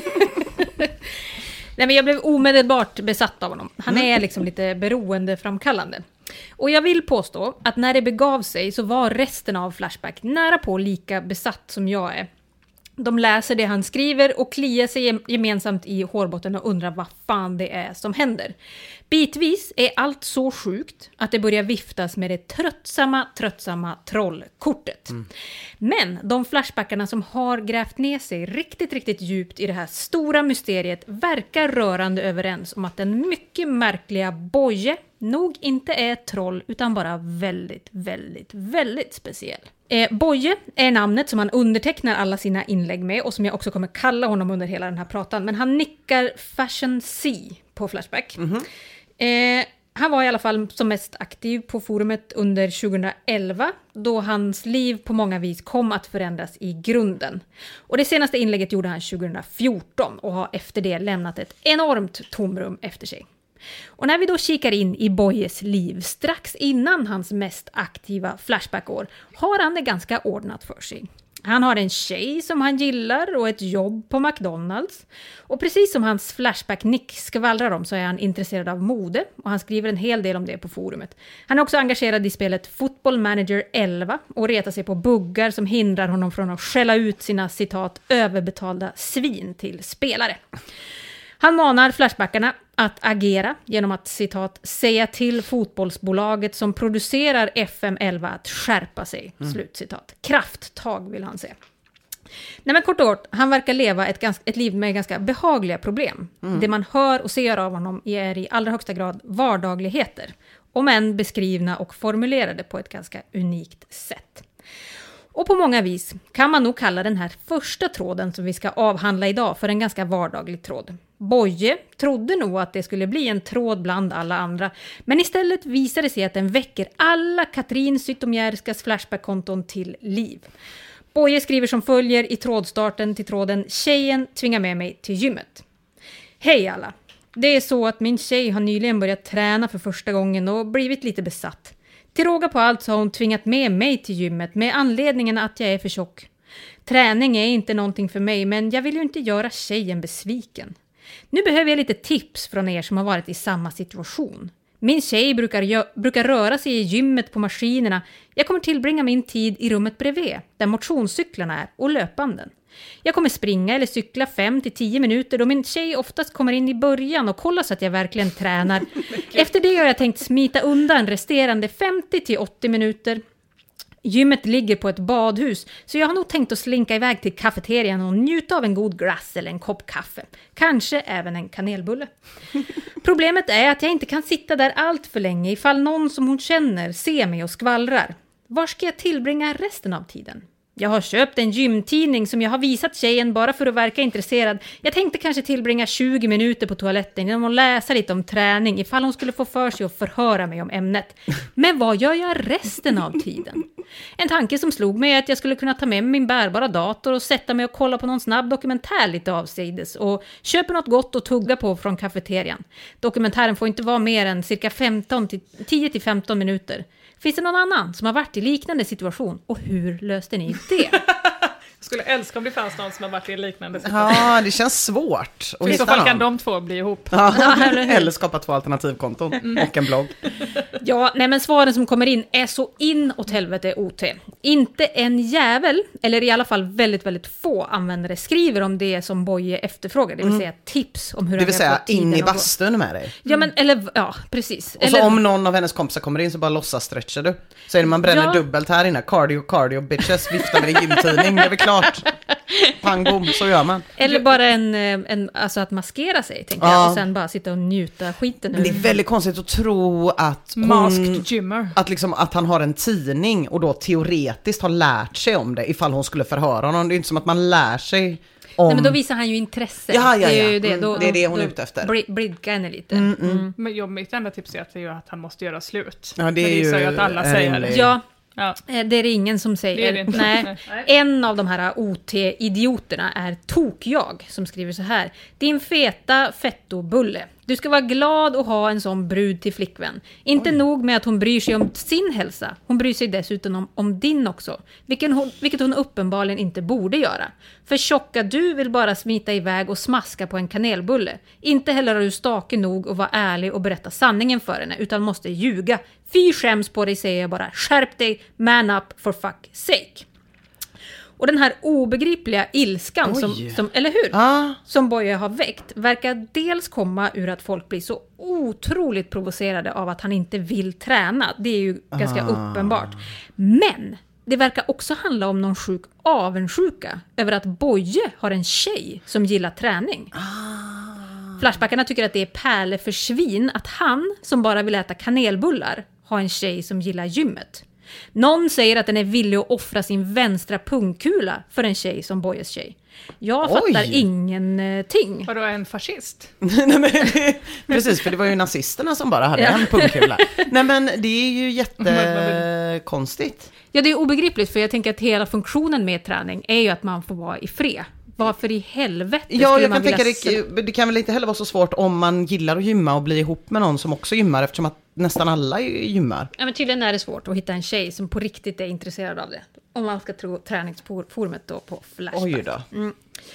Nej, men jag blev omedelbart besatt av honom. Han är liksom lite beroendeframkallande. Och jag vill påstå att när det begav sig så var resten av Flashback nära på lika besatt som jag är. De läser det han skriver och kliar sig gemensamt i hårbotten och undrar vad fan det är som händer. Bitvis är allt så sjukt att det börjar viftas med det tröttsamma, tröttsamma trollkortet. Mm. Men de flashbackarna som har grävt ner sig riktigt, riktigt djupt i det här stora mysteriet verkar rörande överens om att den mycket märkliga Boje nog inte är ett troll utan bara väldigt, väldigt, väldigt speciell. Eh, Boje är namnet som han undertecknar alla sina inlägg med och som jag också kommer kalla honom under hela den här pratan. Men han nickar Fashion C på Flashback. Mm-hmm. Eh, han var i alla fall som mest aktiv på forumet under tjugoelva då hans liv på många vis kom att förändras i grunden. Och det senaste inlägget gjorde han tjugofjorton och har efter det lämnat ett enormt tomrum efter sig. Och när vi då kikar in i Bojes liv strax innan hans mest aktiva Flashback-år har han det ganska ordnat för sig. Han har en tjej som han gillar och ett jobb på McDonalds. Och precis som hans Flashback-nick skvallrar om så är han intresserad av mode och han skriver en hel del om det på forumet. Han är också engagerad i spelet Football Manager elva och retar sig på buggar som hindrar honom från att skälla ut sina citat överbetalda svin till spelare. Han manar Flashbackarna att agera genom att citat säga till fotbollsbolaget som producerar F M elva att skärpa sig. Mm. Slutcitat. Krafttag vill han se. Nej men kort och kort, han verkar leva ett, ganska, ett liv med ganska behagliga problem. Mm. Det man hör och ser av honom är i allra högsta grad vardagligheter. Om än beskrivna och formulerade på ett ganska unikt sätt. Och på många vis kan man nog kalla den här första tråden som vi ska avhandla idag för en ganska vardaglig tråd. Boje trodde nog att det skulle bli en tråd bland alla andra, men istället visar det sig att den väcker alla Katrin Zytomierskas Flashback-konton till liv. Boje skriver som följer i trådstarten till tråden "Tjejen tvingar med mig till gymmet". Hej alla! Det är så att min tjej har nyligen börjat träna för första gången och blivit lite besatt. Till råga på allt så har hon tvingat med mig till gymmet med anledningen att jag är för tjock. Träning är inte någonting för mig, men jag vill ju inte göra tjejen besviken. Nu behöver jag lite tips från er som har varit i samma situation. Min tjej brukar, gö- brukar röra sig i gymmet på maskinerna. Jag kommer tillbringa min tid i rummet bredvid, där motionscyklarna är, och löpanden. Jag kommer springa eller cykla fem till tio minuter då min tjej oftast kommer in i början och kollar så att jag verkligen tränar. Efter det har jag tänkt smita undan resterande femtio till åttio minuter. Gymmet ligger på ett badhus så jag har nog tänkt att slinka iväg till kafeterian och njuta av en god glass eller en kopp kaffe. Kanske även en kanelbulle. Problemet är att jag inte kan sitta där allt för länge ifall någon som hon känner ser mig och skvallrar. Var ska jag tillbringa resten av tiden? Jag har köpt en gymtidning som jag har visat tjejen bara för att verka intresserad. Jag tänkte kanske tillbringa tjugo minuter på toaletten genom att läsa lite om träning ifall hon skulle få för sig att förhöra mig om ämnet. Men vad gör jag resten av tiden? En tanke som slog mig är att jag skulle kunna ta med min bärbara dator och sätta mig och kolla på någon snabb dokumentär lite avsides och köpa något gott att tugga på från kafeterian. Dokumentären får inte vara mer än cirka tio till femton minuter. Finns det någon annan som har varit i liknande situation och hur löste ni det? Skulle älska om det fanns någon som har varit i en liknande situation. Ja, det känns svårt att I hitta så fall någon. kan de två bli ihop. Ja, eller skapa två alternativkonton mm. och en blogg. Ja, nej men svaren som kommer in är så in åt helvete O T. Inte en jävel, eller i alla fall väldigt, väldigt få användare skriver om det som Boye efterfrågar, det vill säga tips om hur det vill han säga in i bastun med dig. Ja, men eller, ja, precis. Och så eller, om någon av hennes kompisar kommer in så bara låtsas stretchar du. Så är det man bränner Ja. dubbelt här inne, cardio, cardio, bitches, viftar med en gymtidning, det är väl klart. Pang, bom, så gör man. eller bara en, en, alltså att maskera sig, tänker Ja. jag, och sen bara sitta och njuta skiten Men det är ur. väldigt konstigt att tro att hon, Masked gymmer. att, liksom, att han har en tidning och då teoretiskt har lärt sig om det ifall hon skulle förhöra honom. Det är inte som att man lär sig om... Nej, men då visar han ju intresse. Ja, ja, Det är ja. ju det, Mm, då, det är det hon är då ute efter. bri- Blidka henne lite. Mm, mm. Men jag, mitt enda tips är att, det är ju att han måste göra slut. Ja, det är Men ju gissar ju att alla en säger rimlig- det. Ja, Ja. eh, det är det ingen som säger. Det är det inte. Nej. Nej. En av de här O T-idioterna är Tok-jag som skriver så här. Din feta fettobulle. Du ska vara glad och ha en sån brud till flickvän. Inte Oj. nog med att hon bryr sig om sin hälsa. Hon bryr sig dessutom om, om din också. Vilken hon, vilket hon uppenbarligen inte borde göra. För tjocka du vill bara smita iväg och smaska på en kanelbulle. Inte heller har du stake nog att vara ärlig och berätta sanningen för henne. Utan måste ljuga. Fy skäms på dig, säger jag bara. Skärp dig, man up for fuck sake. Och den här obegripliga ilskan som, som, eller hur? Ah. Som Boye har väckt verkar dels komma ur att folk blir så otroligt provocerade av att han inte vill träna. Det är ju ah. ganska uppenbart. Men det verkar också handla om någon sjuk avundsjuka över att Boye har en tjej som gillar träning. Ah. Flashbackarna tycker att det är pärle för svin att han, som bara vill äta kanelbullar, har en tjej som gillar gymmet. Någon säger att den är villig att offra sin vänstra pungkula för en tjej som Boyes tjej. Jag fattar Oj. ingenting. Vadå, en fascist? Nej, men det, precis, för det var ju nazisterna som bara hade Ja. en pungkula. Nej, men det är ju jättekonstigt. Ja, det är obegripligt, för jag tänker att hela funktionen med träning är ju att man får vara i fred. Varför i helvete Ja, skulle jag man kan tänka vilja... det, det kan väl inte heller vara så svårt om man gillar att gymma och bli ihop med någon som också gymmar, eftersom att nästan alla gymmar. Ja, men tydligen är det svårt att hitta en tjej som på riktigt är intresserad av det. Om man ska tro träningsforumet då på Flashback. Oj då. Mm.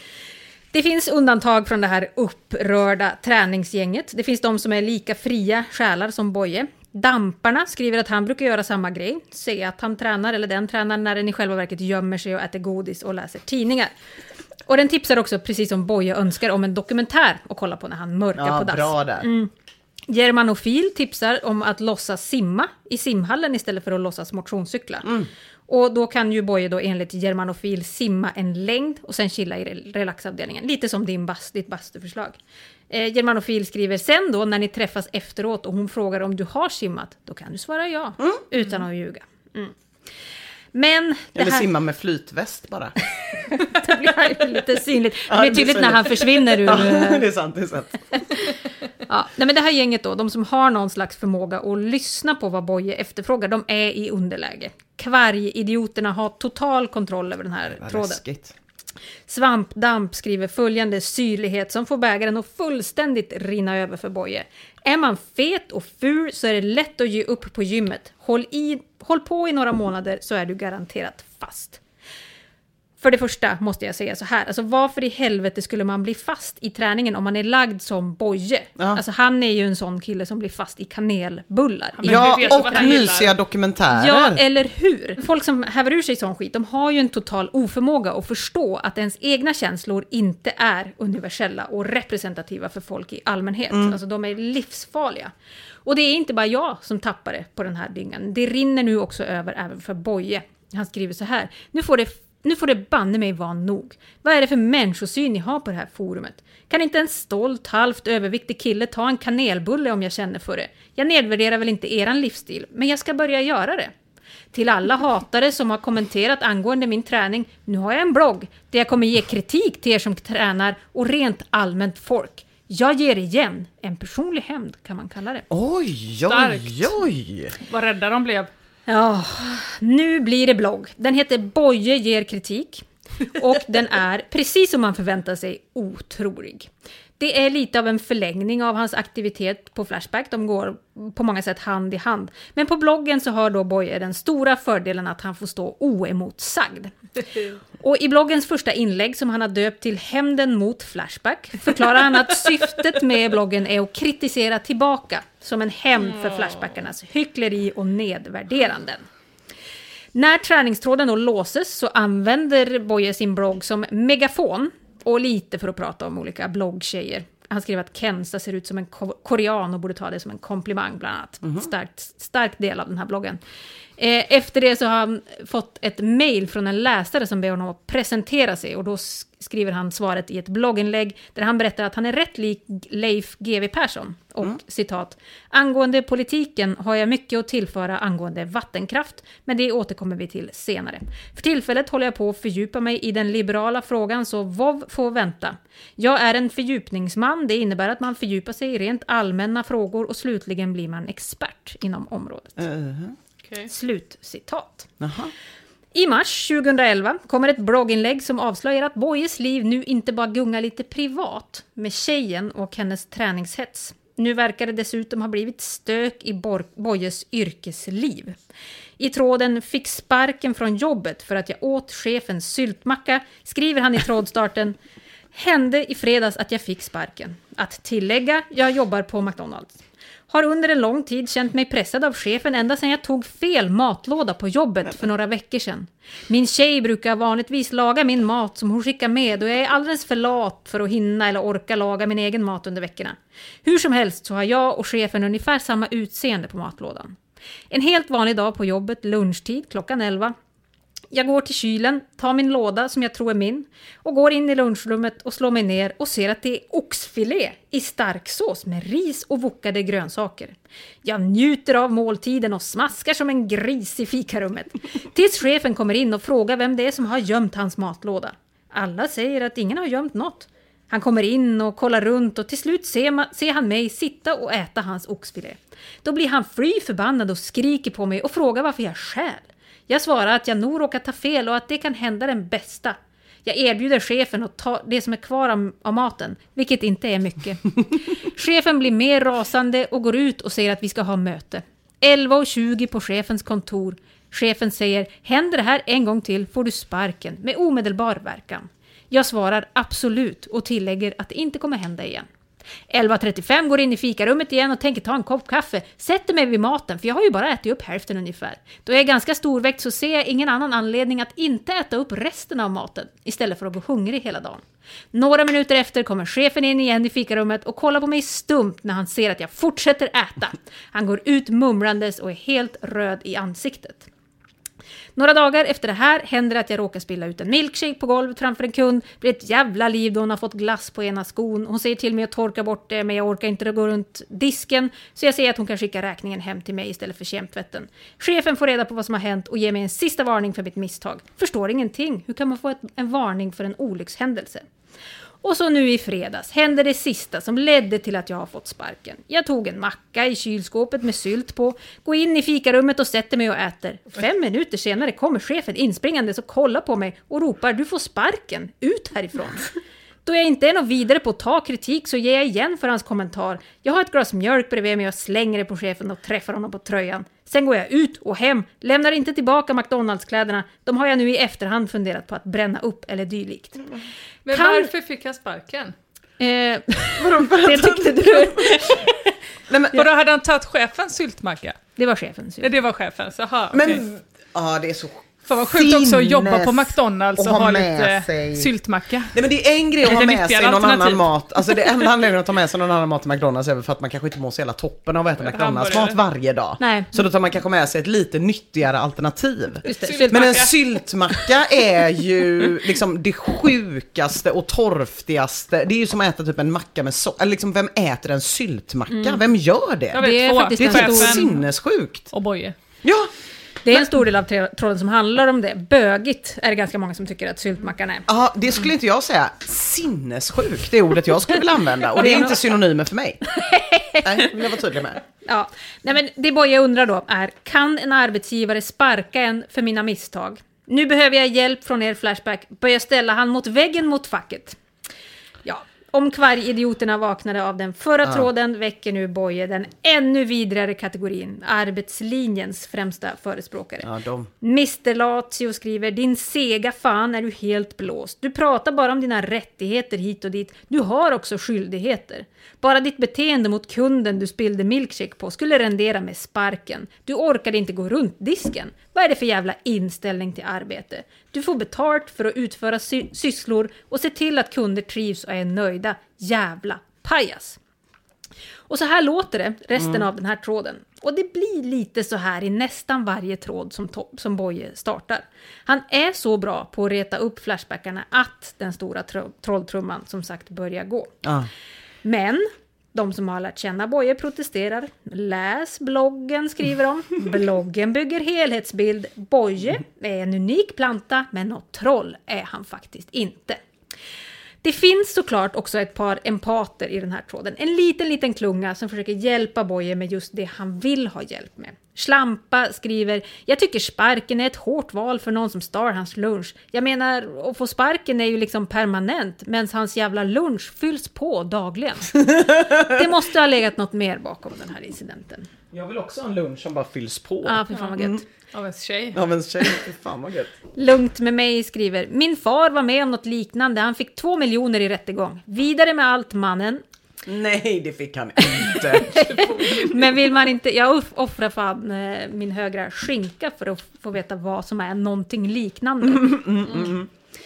Det finns undantag från det här upprörda träningsgänget. Det finns de som är lika fria själar som Boye. Damparna skriver att han brukar göra samma grej. Säga att han tränar eller den tränar när den i själva verket gömmer sig och äter godis och läser tidningar. Och den tipsar också, precis som Boye önskar, om en dokumentär att kolla på när han mörkar Ja, på dass. bra där. Mm. Germanofil tipsar om att låtsas simma i simhallen istället för att låtsas motionscykla. Mm. Och då kan ju Boye då enligt Germanofil simma en längd och sen chilla i relaxavdelningen. Lite som din bas, ditt bastuförslag. Eh, Germanofil skriver sen då när ni träffas efteråt och hon frågar om du har simmat, då kan du svara ja, mm. utan att ljuga. Mm. Men det Eller här... simma med flytväst bara. det blir lite synligt. Ja, det det är tydligt blir när han försvinner ur... Ja, det är sant, det är sant. Ja, nej, men det här gänget då, de som har någon slags förmåga att lyssna på vad Boye efterfrågar, de är i underläge. Kvargidioterna har total kontroll över den här tråden. Läskigt. Svampdamp skriver följande syrlighet som får bägaren att fullständigt rinna över för Boye. Är man fet och ful så är det lätt att ge upp på gymmet. Håll, i, håll på i några månader så är du garanterat fast. För det första måste jag säga så här. Alltså varför i helvete skulle man bli fast i träningen om man är lagd som Boye? Ja. Alltså han är ju en sån kille som blir fast i kanelbullar. Men Ja, vi vet vad och han gillar. mysiga dokumentärer. Ja, eller hur? Folk som häver ur sig sån skit, de har ju en total oförmåga att förstå att ens egna känslor inte är universella och representativa för folk i allmänhet. Mm. Alltså de är livsfarliga. Och det är inte bara jag som tappar det på den här dyngan. Det rinner nu också över även för Boye. Han skriver så här. Nu får det Nu får det banne mig vara nog. Vad är det för människosyn ni har på det här forumet? Kan inte en stolt, halvt överviktig kille ta en kanelbulle om jag känner för det? Jag nedvärderar väl inte eran livsstil, men jag ska börja göra det. Till alla hatare som har kommenterat angående min träning, nu har jag en blogg där jag kommer ge kritik till er som tränar och rent allmänt folk. Jag ger igen. En personlig hämnd kan man kalla det. Oj, oj, Starkt. oj. Vad rädda de blev. Ja, nu blir det blogg. Den heter Boye ger kritik. Och den är, precis som man förväntar sig, otrolig. Det är lite av en förlängning av hans aktivitet på Flashback. De går på många sätt hand i hand. Men på bloggen så har då Boye den stora fördelen att han får stå oemotsagd. Och i bloggens första inlägg som han har döpt till Hämnden mot Flashback förklarar han att syftet med bloggen är att kritisera tillbaka som en hämnd för Flashbackarnas hyckleri och nedvärderanden. När träningstråden då låses så använder Boye sin blogg som megafon och lite för att prata om olika bloggtjejer. Han skriver att Kenza ser ut som en korean och borde ta det som en komplimang bland annat. Mm-hmm. Starkt, stark del av den här bloggen. Eh, efter det så har han fått ett mejl från en läsare som ber honom att presentera sig. Och då skriver han svaret i ett blogginlägg där han berättar att han är rätt lik Leif G W Persson. Och mm. citat, angående politiken har jag mycket att tillföra angående vattenkraft, men det återkommer vi till senare. För tillfället håller jag på att fördjupa mig i den liberala frågan, så V O V får vänta. Jag är en fördjupningsman, det innebär att man fördjupar sig i rent allmänna frågor och slutligen blir man expert inom området. Uh-huh. Okay. Slutcitat. Uh-huh. I mars tjugohundraelva kommer ett blogginlägg som avslöjar att Boyes liv nu inte bara gungar lite privat med tjejen och hennes träningshets. Nu verkar det dessutom ha blivit stök i Boyes yrkesliv. I tråden fick sparken från jobbet för att jag åt chefens syltmacka skriver han i trådstarten: hände i fredags att jag fick sparken. Att tillägga, jag jobbar på McDonald's. Har under en lång tid känt mig pressad av chefen ända sedan jag tog fel matlåda på jobbet för några veckor sedan. Min tjej brukar vanligtvis laga min mat som hon skickar med och jag är alldeles för lat för att hinna eller orka laga min egen mat under veckorna. Hur som helst så har jag och chefen ungefär samma utseende på matlådan. En helt vanlig dag på jobbet, lunchtid, klockan elva. Jag går till kylen, tar min låda som jag tror är min och går in i lunchrummet och slår mig ner och ser att det är oxfilé i starksås med ris och wokade grönsaker. Jag njuter av måltiden och smaskar som en gris i fikarummet. Tills chefen kommer in och frågar vem det är som har gömt hans matlåda. Alla säger att ingen har gömt något. Han kommer in och kollar runt och till slut ser, man, ser han mig sitta och äta hans oxfilé. Då blir han fly förbannad och skriker på mig och frågar varför jag stjäl. Jag svarar att jag nog råkar ta fel och att det kan hända den bästa. Jag erbjuder chefen att ta det som är kvar av, av maten, vilket inte är mycket. Chefen blir mer rasande och går ut och säger att vi ska ha möte. elva och tjugo på chefens kontor. Chefen säger, händer det här en gång till får du sparken med omedelbar verkan. Jag svarar absolut och tillägger att det inte kommer hända igen. elva trettiofem går in i fikarummet igen och tänker ta en kopp kaffe. Sätter mig vid maten för jag har ju bara ätit upp hälften ungefär. Då är jag ganska storväxt så ser jag ingen annan anledning att inte äta upp resten av maten istället för att gå hungrig hela dagen. Några minuter efter kommer chefen in igen i fikarummet och kollar på mig stumt när han ser att jag fortsätter äta. Han går ut mumlandes och är helt röd i ansiktet. Några dagar efter det här händer att jag råkar spilla ut en milkshake på golvet framför en kund. Det blir ett jävla liv då hon har fått glass på ena skon. Hon säger till mig att torka bort det, men jag orkar inte gå runt disken. Så jag säger att hon kan skicka räkningen hem till mig istället för kemtvätten. Chefen får reda på vad som har hänt och ger mig en sista varning för mitt misstag. Förstår ingenting. Hur kan man få ett, en varning för en olyckshändelse? Och så nu i fredags hände det sista som ledde till att jag har fått sparken. Jag tog en macka i kylskåpet med sylt på, går in i fikarummet och sätter mig och äter. Fem minuter senare kommer chefen inspringande och kollar på mig och ropar, du får sparken, ut härifrån. Då jag inte är något vidare på att ta kritik så ger jag igen för hans kommentar. Jag har ett glas mjölk bredvid mig och slänger det på chefen och träffar honom på tröjan. Sen går jag ut och hem, lämnar inte tillbaka McDonalds-kläderna. De har jag nu i efterhand funderat på att bränna upp eller dylikt. Men kan... varför fick jag sparken? Eh, det tyckte du. Nej, men, och då hade han tagit chefens syltmacka? Det var chefens. Ja, det var chefens. Aha, men okay. Ja, det är så för vad sjukt också att jobba på McDonalds och, och ha lite sig... syltmacka. Nej, men det är en grej att ha med sig någon annan mat. Alltså det enda anledningen att ta med sig någon annan mat till McDonalds är för att man kanske inte mår så hela toppen av att äta McDonalds mat varje dag. Nej. Så då tar man kanske med sig ett lite nyttigare alternativ. Men en syltmacka är ju liksom det sjukaste och torftigaste. Det är ju som att äta typ en macka med så. Eller liksom, vem äter en syltmacka? Mm. Vem gör det? Jag vet, det är faktiskt det är typ sinnessjukt. Och Boye. Ja. Det är en stor del av tråden som handlar om det. Bögigt är det ganska många som tycker att syltmackan är. Ja, det skulle inte jag säga. Sinnessjukt, det är ordet jag skulle vilja använda. Och det är inte synonymer för mig. Nej, vill jag vara tydlig med. Ja, nej, men det Boye undrar då är, kan en arbetsgivare sparka en för mina misstag? Nu behöver jag hjälp från er Flashback. Börja ställa han mot väggen mot facket. Ja, Om kvargidioterna vaknade av den förra Ja. tråden väcker nu Boye den ännu vidare kategorin, arbetslinjens främsta förespråkare. Ja, de. mister Lazio skriver, din sega fan är du helt blåst. Du pratar bara om dina rättigheter hit och dit. Du har också skyldigheter. Bara ditt beteende mot kunden du spillde milkshake på skulle rendera med sparken. Du orkade inte gå runt disken. Vad är det för jävla inställning till arbete? Du får betalt för att utföra sy- sysslor och se till att kunder trivs och är nöjda. Jävla pajas. Och så här låter det resten mm. av den här tråden. Och det blir lite så här i nästan varje tråd som, to- som Boye startar. Han är så bra på att reta upp flashbackarna att den stora tro- trolltrumman som sagt börjar gå. Ah. Men de som har lärt känna Boye protesterar. Läs bloggen, skriver de. Bloggen bygger helhetsbild. Boye är en unik planta, men något troll är han faktiskt inte. Det finns såklart också ett par empater i den här tråden. En liten, liten klunga som försöker hjälpa Boye med just det han vill ha hjälp med. Slampa skriver, jag tycker sparken är ett hårt val för någon som star hans lunch. Jag menar, att få sparken är ju liksom permanent, medan hans jävla lunch fylls på dagligen. Det måste ha legat något mer bakom den här incidenten. Jag vill också ha en lunch som bara fylls på. Ja, för fan vad gött. Mm. Av en tjej. Av en tjej, för fan vad gött. Lugnt med mig skriver, min far var med om något liknande. Han fick två miljoner i rättegång. Vidare med allt, mannen. Nej, det fick han inte. Men vill man inte, jag offrar fan eh, min högra skinka för att få veta vad som är någonting liknande. Mm, mm, mm.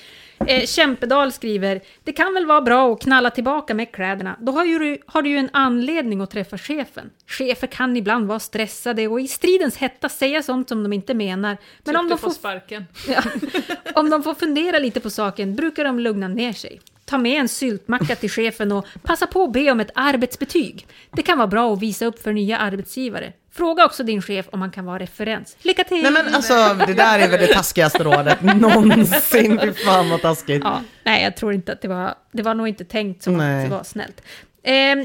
Eh, Kämpedal skriver, det kan väl vara bra att knalla tillbaka med kläderna. Då har, ju, har du ju en anledning att träffa chefen. Chefer kan ibland vara stressade och i stridens hetta säga sånt som de inte menar. Men om de, får, sparken. Ja, om de får fundera lite på saken brukar de lugna ner sig. Ta med en syltmacka till chefen och passa på att be om ett arbetsbetyg. Det kan vara bra att visa upp för nya arbetsgivare. Fråga också din chef om man kan vara referens. Lycka till! Nej men alltså, det där är väl det taskigaste rådet någonsin. Fy fan vad taskigt. Ja, nej, jag tror inte att det var... Det var nog inte tänkt som nej. att det var snällt. Eh,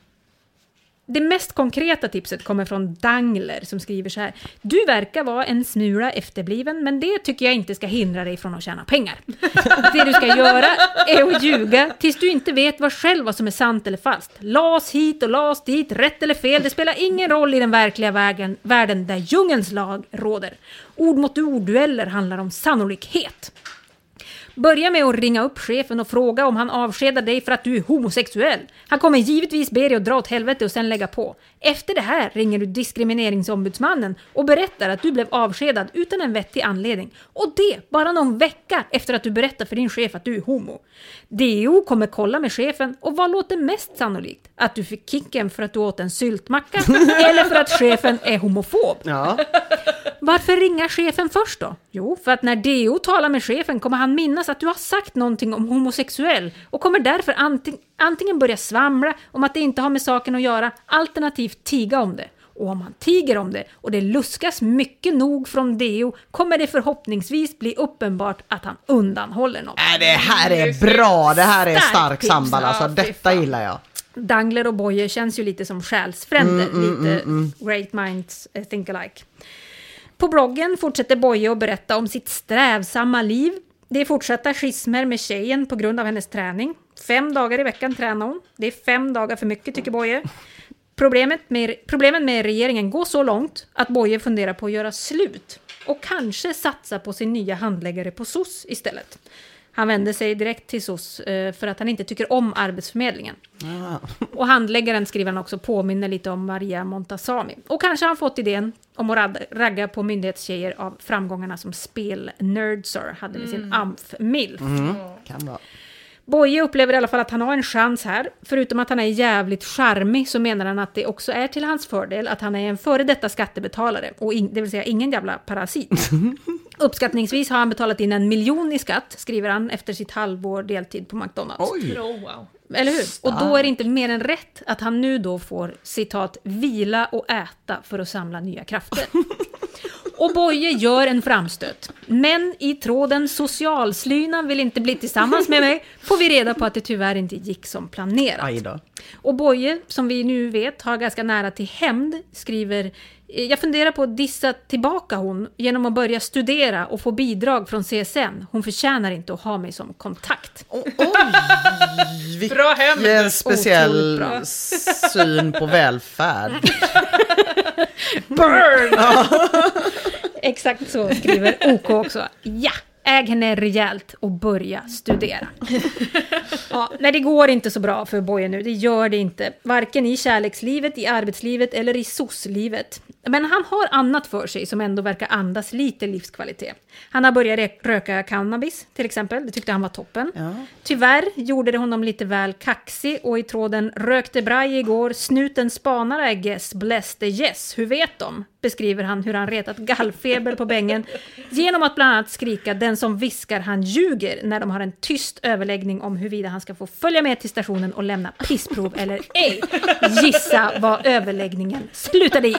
det mest konkreta tipset kommer från Dangler som skriver så här. Du verkar vara en smula efterbliven, men det tycker jag inte ska hindra dig från att tjäna pengar. Det du ska göra är att ljuga tills du inte vet vad själv vad som är sant eller falskt. Las hit och las dit, rätt eller fel, det spelar ingen roll i den verkliga vägen, världen där djungelns lag råder. Ord mot ord, dueller handlar om sannolikhet. Börja med att ringa upp chefen och fråga om han avskedar dig för att du är homosexuell. Han kommer givetvis be dig att dra åt helvete och sen lägga på. Efter det här ringer du diskrimineringsombudsmannen och berättar att du blev avskedad utan en vettig anledning. Och det bara någon vecka efter att du berättar för din chef att du är homo. D O kommer kolla med chefen och vad låter mest sannolikt? Att du fick kicken för att du åt en syltmacka eller för att chefen är homofob? Ja. Varför ringa chefen först då? Jo, för att när D O talar med chefen kommer han minnas att du har sagt någonting om homosexuell och kommer därför anting- antingen börja svamla om att det inte har med saken att göra, alternativt tiga om det. Och om han tiger om det och det luskas mycket nog från D O kommer det förhoppningsvis bli uppenbart att han undanhåller något. Äh, det här är bra, det här är stark samband, alltså Ja, detta gillar jag. Dangler och Boye känns ju lite som själsfränder, Mm, mm, lite mm, mm. great minds uh, think alike. På bloggen fortsätter Boye att berätta om sitt strävsamma liv. Det är fortsatta schismer med tjejen på grund av hennes träning. Fem dagar i veckan tränar hon. Det är fem dagar för mycket, tycker Boye. Problemet med, problemen med regeringen går så långt att Boye funderar på att göra slut. Och kanske satsa på sin nya handläggare på S O S istället. Han vänder sig direkt till S O S eh, för att han inte tycker om Arbetsförmedlingen. Ah. Och handläggaren, skriver han också, påminner lite om Maria Montazami. Och kanske har han fått idén om att rad- ragga på myndighetstjejer av framgångarna som spelnerdsar hade med sin mm. A M F-milf. Mm. Kan vara. Boye upplever i alla fall att han har en chans här. Förutom att han är jävligt charmig så menar han att det också är till hans fördel att han är en före detta skattebetalare. Och in, det vill säga ingen jävla parasit. Uppskattningsvis har han betalat in en miljon i skatt, skriver han, efter sitt halvår deltid på McDonalds. Oj. Oh, wow. Eller hur? Och då är det inte mer än rätt att han nu då får, citat, vila och äta för att samla nya krafter. Och Boye gör en framstöt. Men i tråden socialslynan vill inte bli tillsammans med mig får vi reda på att det tyvärr inte gick som planerat. Aj då. Och Boye, som vi nu vet, har ganska nära till hämnd, skriver Jag funderar på att dissa tillbaka hon genom att börja studera och få bidrag från C S N. Hon förtjänar inte att ha mig som kontakt. Oh, oj, Bra hem. vilken speciell syn på välfärd. Burn! Exakt så skriver O K också. Ja, äg henne rejält och börja studera. Ja, nej, det går inte så bra för Boye nu. Det gör det inte. Varken i kärlekslivet, i arbetslivet eller i soc-livet. Men han har annat för sig som ändå verkar andas lite livskvalitet. Han har börjat röka cannabis till exempel. Det tyckte han var toppen. Ja. Tyvärr gjorde det honom lite väl kaxig och i tråden rökte braj igår, snuten spanare I guess, bless the yes. Hur vet de? Beskriver han hur han retat gallfeber på bängen genom att bland annat skrika den som viskar han ljuger när de har en tyst överläggning om huruvida han ska få följa med till stationen och lämna pissprov eller ej. Gissa vad överläggningen slutade i.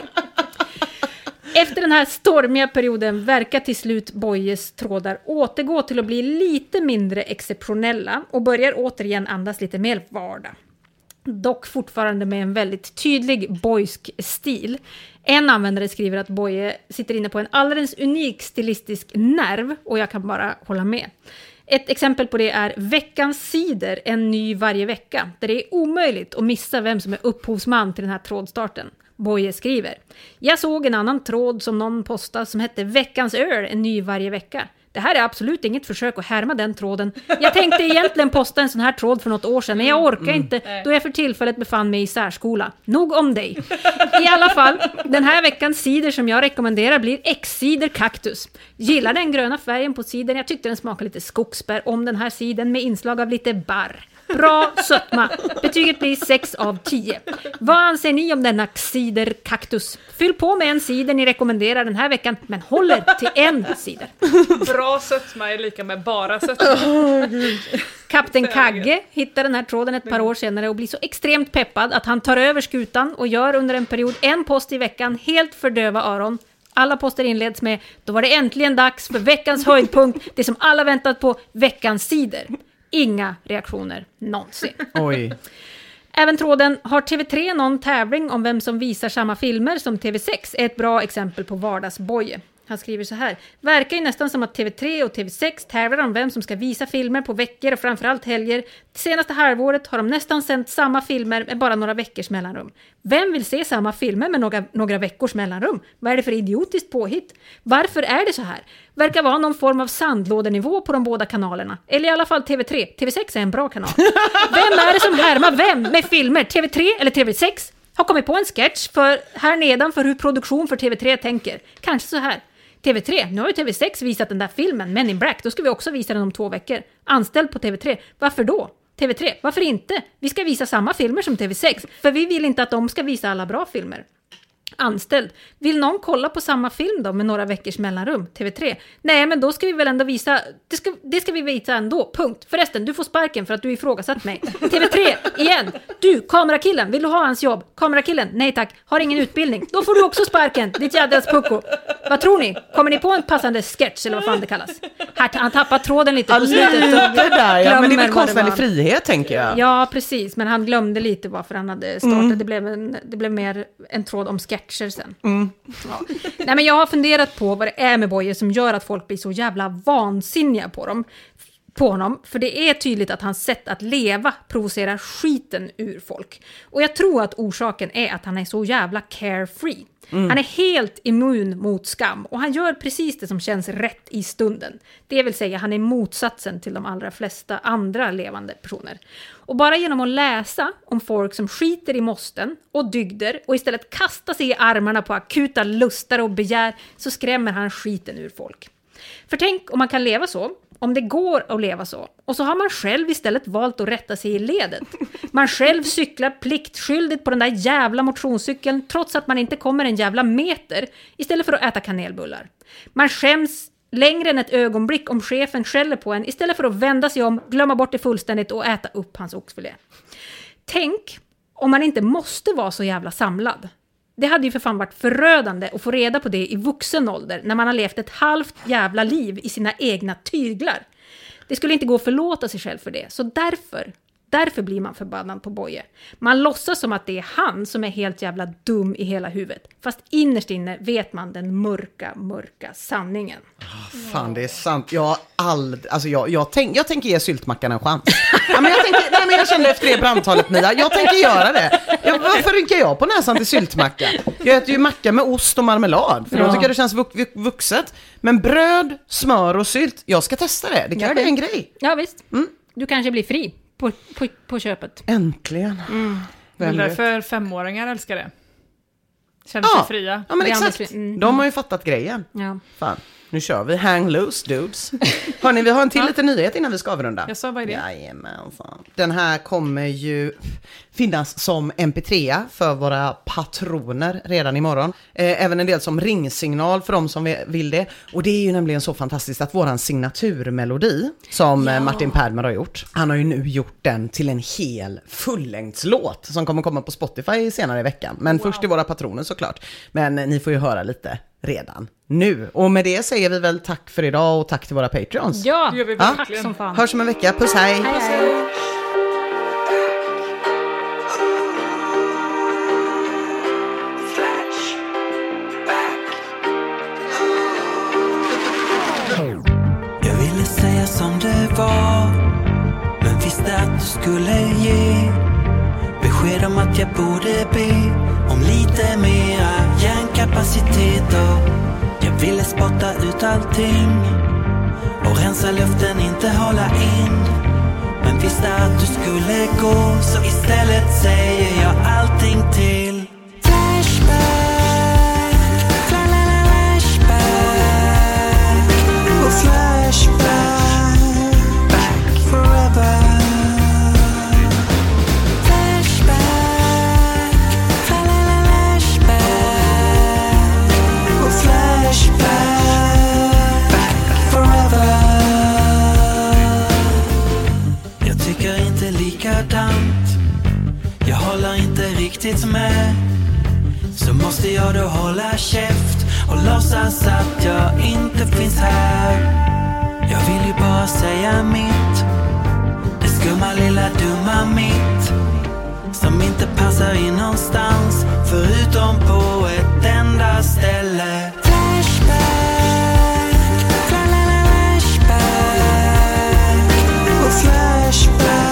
Efter den här stormiga perioden verkar till slut Boyes trådar återgå till att bli lite mindre exceptionella och börjar återigen andas lite mer vardag. Dock fortfarande med en väldigt tydlig boysk stil. En användare skriver att Boye sitter inne på en alldeles unik stilistisk nerv och jag kan bara hålla med. Ett exempel på det är veckans sidor, en ny varje vecka, där det är omöjligt att missa vem som är upphovsman till den här trådstarten. Boye skriver: jag såg en annan tråd som någon postade som hette veckans öl, en ny varje vecka. Det här är absolut inget försök att härma den tråden. Jag tänkte egentligen posta en sån här tråd för något år sedan, men jag orkar inte då jag för tillfället befann mig i särskola. Nog om dig. I alla fall, den här veckans sidor som jag rekommenderar blir X-cider kaktus. Gillar den gröna färgen på sidan. Jag tyckte den smakade lite skogsbär om den här sidan med inslag av lite barr. Bra sötma. Betyget blir sex av tio. Vad anser ni om denna cider kaktus? Fyll på med en cider ni rekommenderar den här veckan, men håller till en cider. Bra sötma är lika med bara sötma. Oh, Kapten Kagge hittar den här tråden ett par år senare och blir så extremt peppad att han tar över skutan och gör under en period en post i veckan helt för döva öron. Alla poster inleds med: då var det äntligen dags för veckans höjdpunkt, det som alla väntat på, veckans cider. Inga reaktioner någonsin. Oj. Även tråden har T V tre någon tävling om vem som visar samma filmer som T V sex är ett bra exempel på vardagsboje. Han skriver så här: verkar ju nästan som att T V tre och T V sex tävlar om vem som ska visa filmer på veckor och framförallt helger. Det senaste halvåret har de nästan sänt samma filmer med bara några veckors mellanrum. Vem vill se samma filmer med några, några veckors mellanrum? Vad är det för idiotiskt påhitt? Varför är det så här? Verkar vara någon form av sandlådenivå på de båda kanalerna. Eller i alla fall T V tre. T V sex är en bra kanal. Vem är det som härmar vem med filmer? T V tre eller T V sex? Har kommit på en sketch för här nedan för hur produktion för T V tre tänker. Kanske så här: T V tre, nu har ju T V sex visat den där filmen Men in Black, då ska vi också visa den om två veckor. Anställd på T V tre, varför då? T V tre, varför inte? Vi ska visa samma filmer som T V sex, för vi vill inte att de ska visa alla bra filmer. Anställd, vill någon kolla på samma film då med några veckors mellanrum? T V tre, nej men då ska vi väl ändå visa, det ska, det ska vi visa ändå, punkt. Förresten, du får sparken för att du ifrågasatt mig. T V tre, igen, du, kamerakillen, vill du ha hans jobb? Kamerakillen, nej tack, har ingen utbildning. Då får du också sparken, ditt jädras pucko. Vad tror ni? Kommer ni på en passande sketch eller vad fan det kallas? Här, han tappar tråden lite på slutet. Det där, ja, men det är väl konstnärlig frihet, tänker jag. Ja, precis, men han glömde lite varför han hade startat. Mm. Det, blev en, det blev mer en tråd om sketcher sen. Mm. Ja. Nej, men jag har funderat på vad det är med Boye som gör att folk blir så jävla vansinniga på dem. På honom, för det är tydligt att hans sätt att leva provocerar skiten ur folk. Och jag tror att orsaken är att han är så jävla carefree. Mm. Han är helt immun mot skam och han gör precis det som känns rätt i stunden. Det vill säga, han är motsatsen till de allra flesta andra levande personer. Och bara genom att läsa om folk som skiter i måsten och dygder och istället kastar sig i armarna på akuta lustar och begär, så skrämmer han skiten ur folk. För tänk om man kan leva så, om det går att leva så. Och så har man själv istället valt att rätta sig i ledet. Man själv cyklar pliktskyldigt på den där jävla motionscykeln trots att man inte kommer en jävla meter istället för att äta kanelbullar. Man skäms längre än ett ögonblick om chefen skäller på en istället för att vända sig om, glömma bort det fullständigt och äta upp hans oxfilé. Tänk om man inte måste vara så jävla samlad. Det hade ju för fan varit förödande att få reda på det i vuxen ålder när man har levt ett halvt jävla liv i sina egna tyglar. Det skulle inte gå att förlåta sig själv för det. Så därför Därför blir man förbannad på Boje. Man låtsas som att det är han som är helt jävla dum i hela huvudet. Fast innerst inne vet man den mörka, mörka sanningen. Oh, fan, det är sant. Jag har aldrig... Alltså jag, jag, tänk, jag tänker ge syltmackan en chans. Ja, men jag, tänker, nej, men jag kände efter det brandtalet, Mia. Jag tänker göra det. Jag, varför rynkar jag på näsan till syltmacka? Jag äter ju macka med ost och marmelad. För ja. Då tycker jag det känns vux, vuxet. Men bröd, smör och sylt, jag ska testa det. Det kanske är en grej. Ja, visst. Mm. Du kanske blir fri. På, på, på köpet. Äntligen. Mm. Det är därför femåringar älskar det. Känner ja. sig fria. Ja, men exakt. Mm. De har ju fattat grejen. Ja. Fan. Nu kör vi. Hang loose, dudes. Hörrni, vi har en till liten nyhet innan vi ska avrunda. Jag sa, vad är det? Jajamensan. Den här kommer ju finnas som M P tre för våra patroner redan imorgon. Eh, även en del som ringsignal för de som vill det. Och det är ju nämligen så fantastiskt att våran signaturmelodi som ja. Martin Permer har gjort. Han har ju nu gjort den till en hel fullängdslåt som kommer komma på Spotify senare i veckan. Men wow. först till våra patroner såklart. Men ni får ju höra lite redan nu. Och med det säger vi väl tack för idag och tack till våra Patreons. Ja, det gör vi ja? verkligen. Som fan. Hörs om en vecka. Puss, hej! Hej, hej. Jag ville säga som det var, men visste att du skulle ge besked om att jag borde be om lite mera hjärnkapacitet. Och jag ville spotta ut allting och rensa luften, inte hålla in. Men visste att du skulle gå, så istället säger jag allting till Flashback, flashback och flashback, back forever. Jag håller inte riktigt med, så måste jag då hålla käft och låtsas att jag inte finns här. Jag vill ju bara säga mitt, det skumma lilla dumma mitt, som inte passar in någonstans förutom på ett enda ställe. Flashback, flashback och flashback.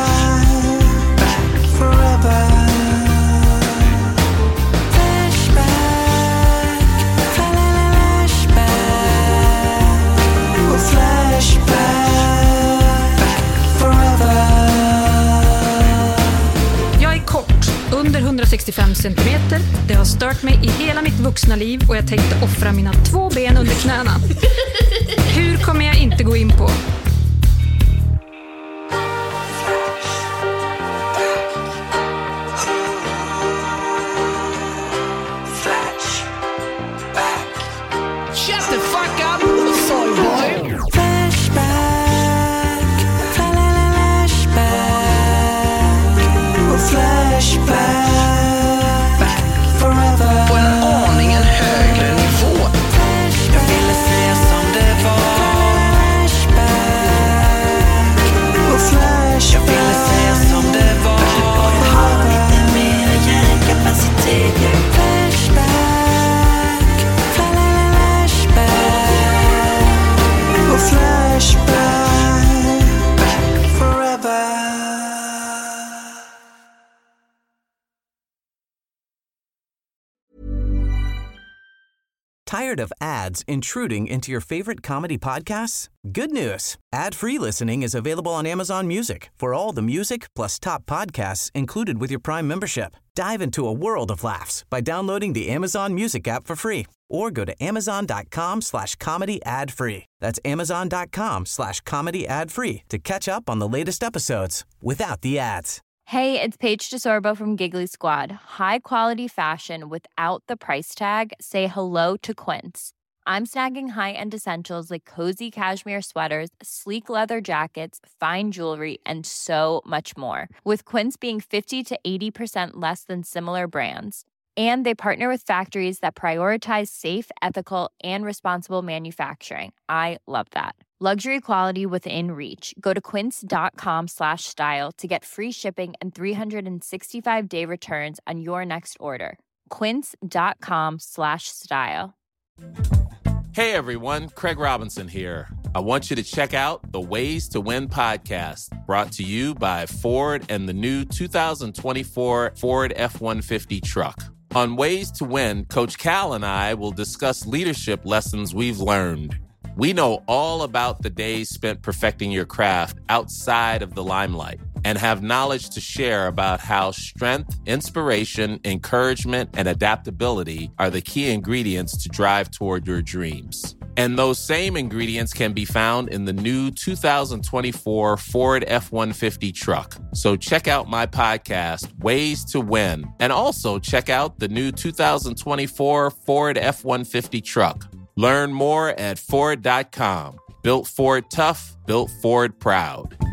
Under hundrasextiofem centimeter. Det har stört mig i hela mitt vuxna liv och jag tänkte offra mina två ben under knäna. Hur kommer jag inte gå in på? Shut the fuck up, soy boy. Flashback, back forever. På en aningen högre nivå. Jag ville säga som det var. Flashback och flash. Jag ville säga som det var. Jag har lite mer hjärnkapacitet. Flashback, flashback och flashback, back forever. Tired of ads intruding into your favorite comedy podcasts? Good news. Ad-free listening is available on Amazon Music for all the music plus top podcasts included with your Prime membership. Dive into a world of laughs by downloading the Amazon Music app for free or go to amazon.com slash comedy ad free. That's amazon.com slash comedy ad free to catch up on the latest episodes without the ads. Hey, it's Paige DeSorbo from Giggly Squad. High quality fashion without the price tag. Say hello to Quince. I'm snagging high-end essentials like cozy cashmere sweaters, sleek leather jackets, fine jewelry, and so much more. With Quince being fifty to eighty percent less than similar brands. And they partner with factories that prioritize safe, ethical, and responsible manufacturing. I love that. Luxury quality within reach. Go to quince.com slash style to get free shipping and three sixty-five day returns on your next order. Quince.com slash style. Hey everyone, Craig Robinson here. I want you to check out the Ways to Win podcast, brought to you by Ford and the new two thousand twenty-four Ford F one fifty truck. On Ways to Win, Coach Cal and I will discuss leadership lessons we've learned. We know all about the days spent perfecting your craft outside of the limelight and have knowledge to share about how strength, inspiration, encouragement, and adaptability are the key ingredients to drive toward your dreams. And those same ingredients can be found in the new two thousand twenty-four Ford F one fifty truck. So check out my podcast, Ways to Win, and also check out the new two thousand twenty-four Ford F one fifty truck. Learn more at Ford dot com. Built Ford tough, built Ford proud.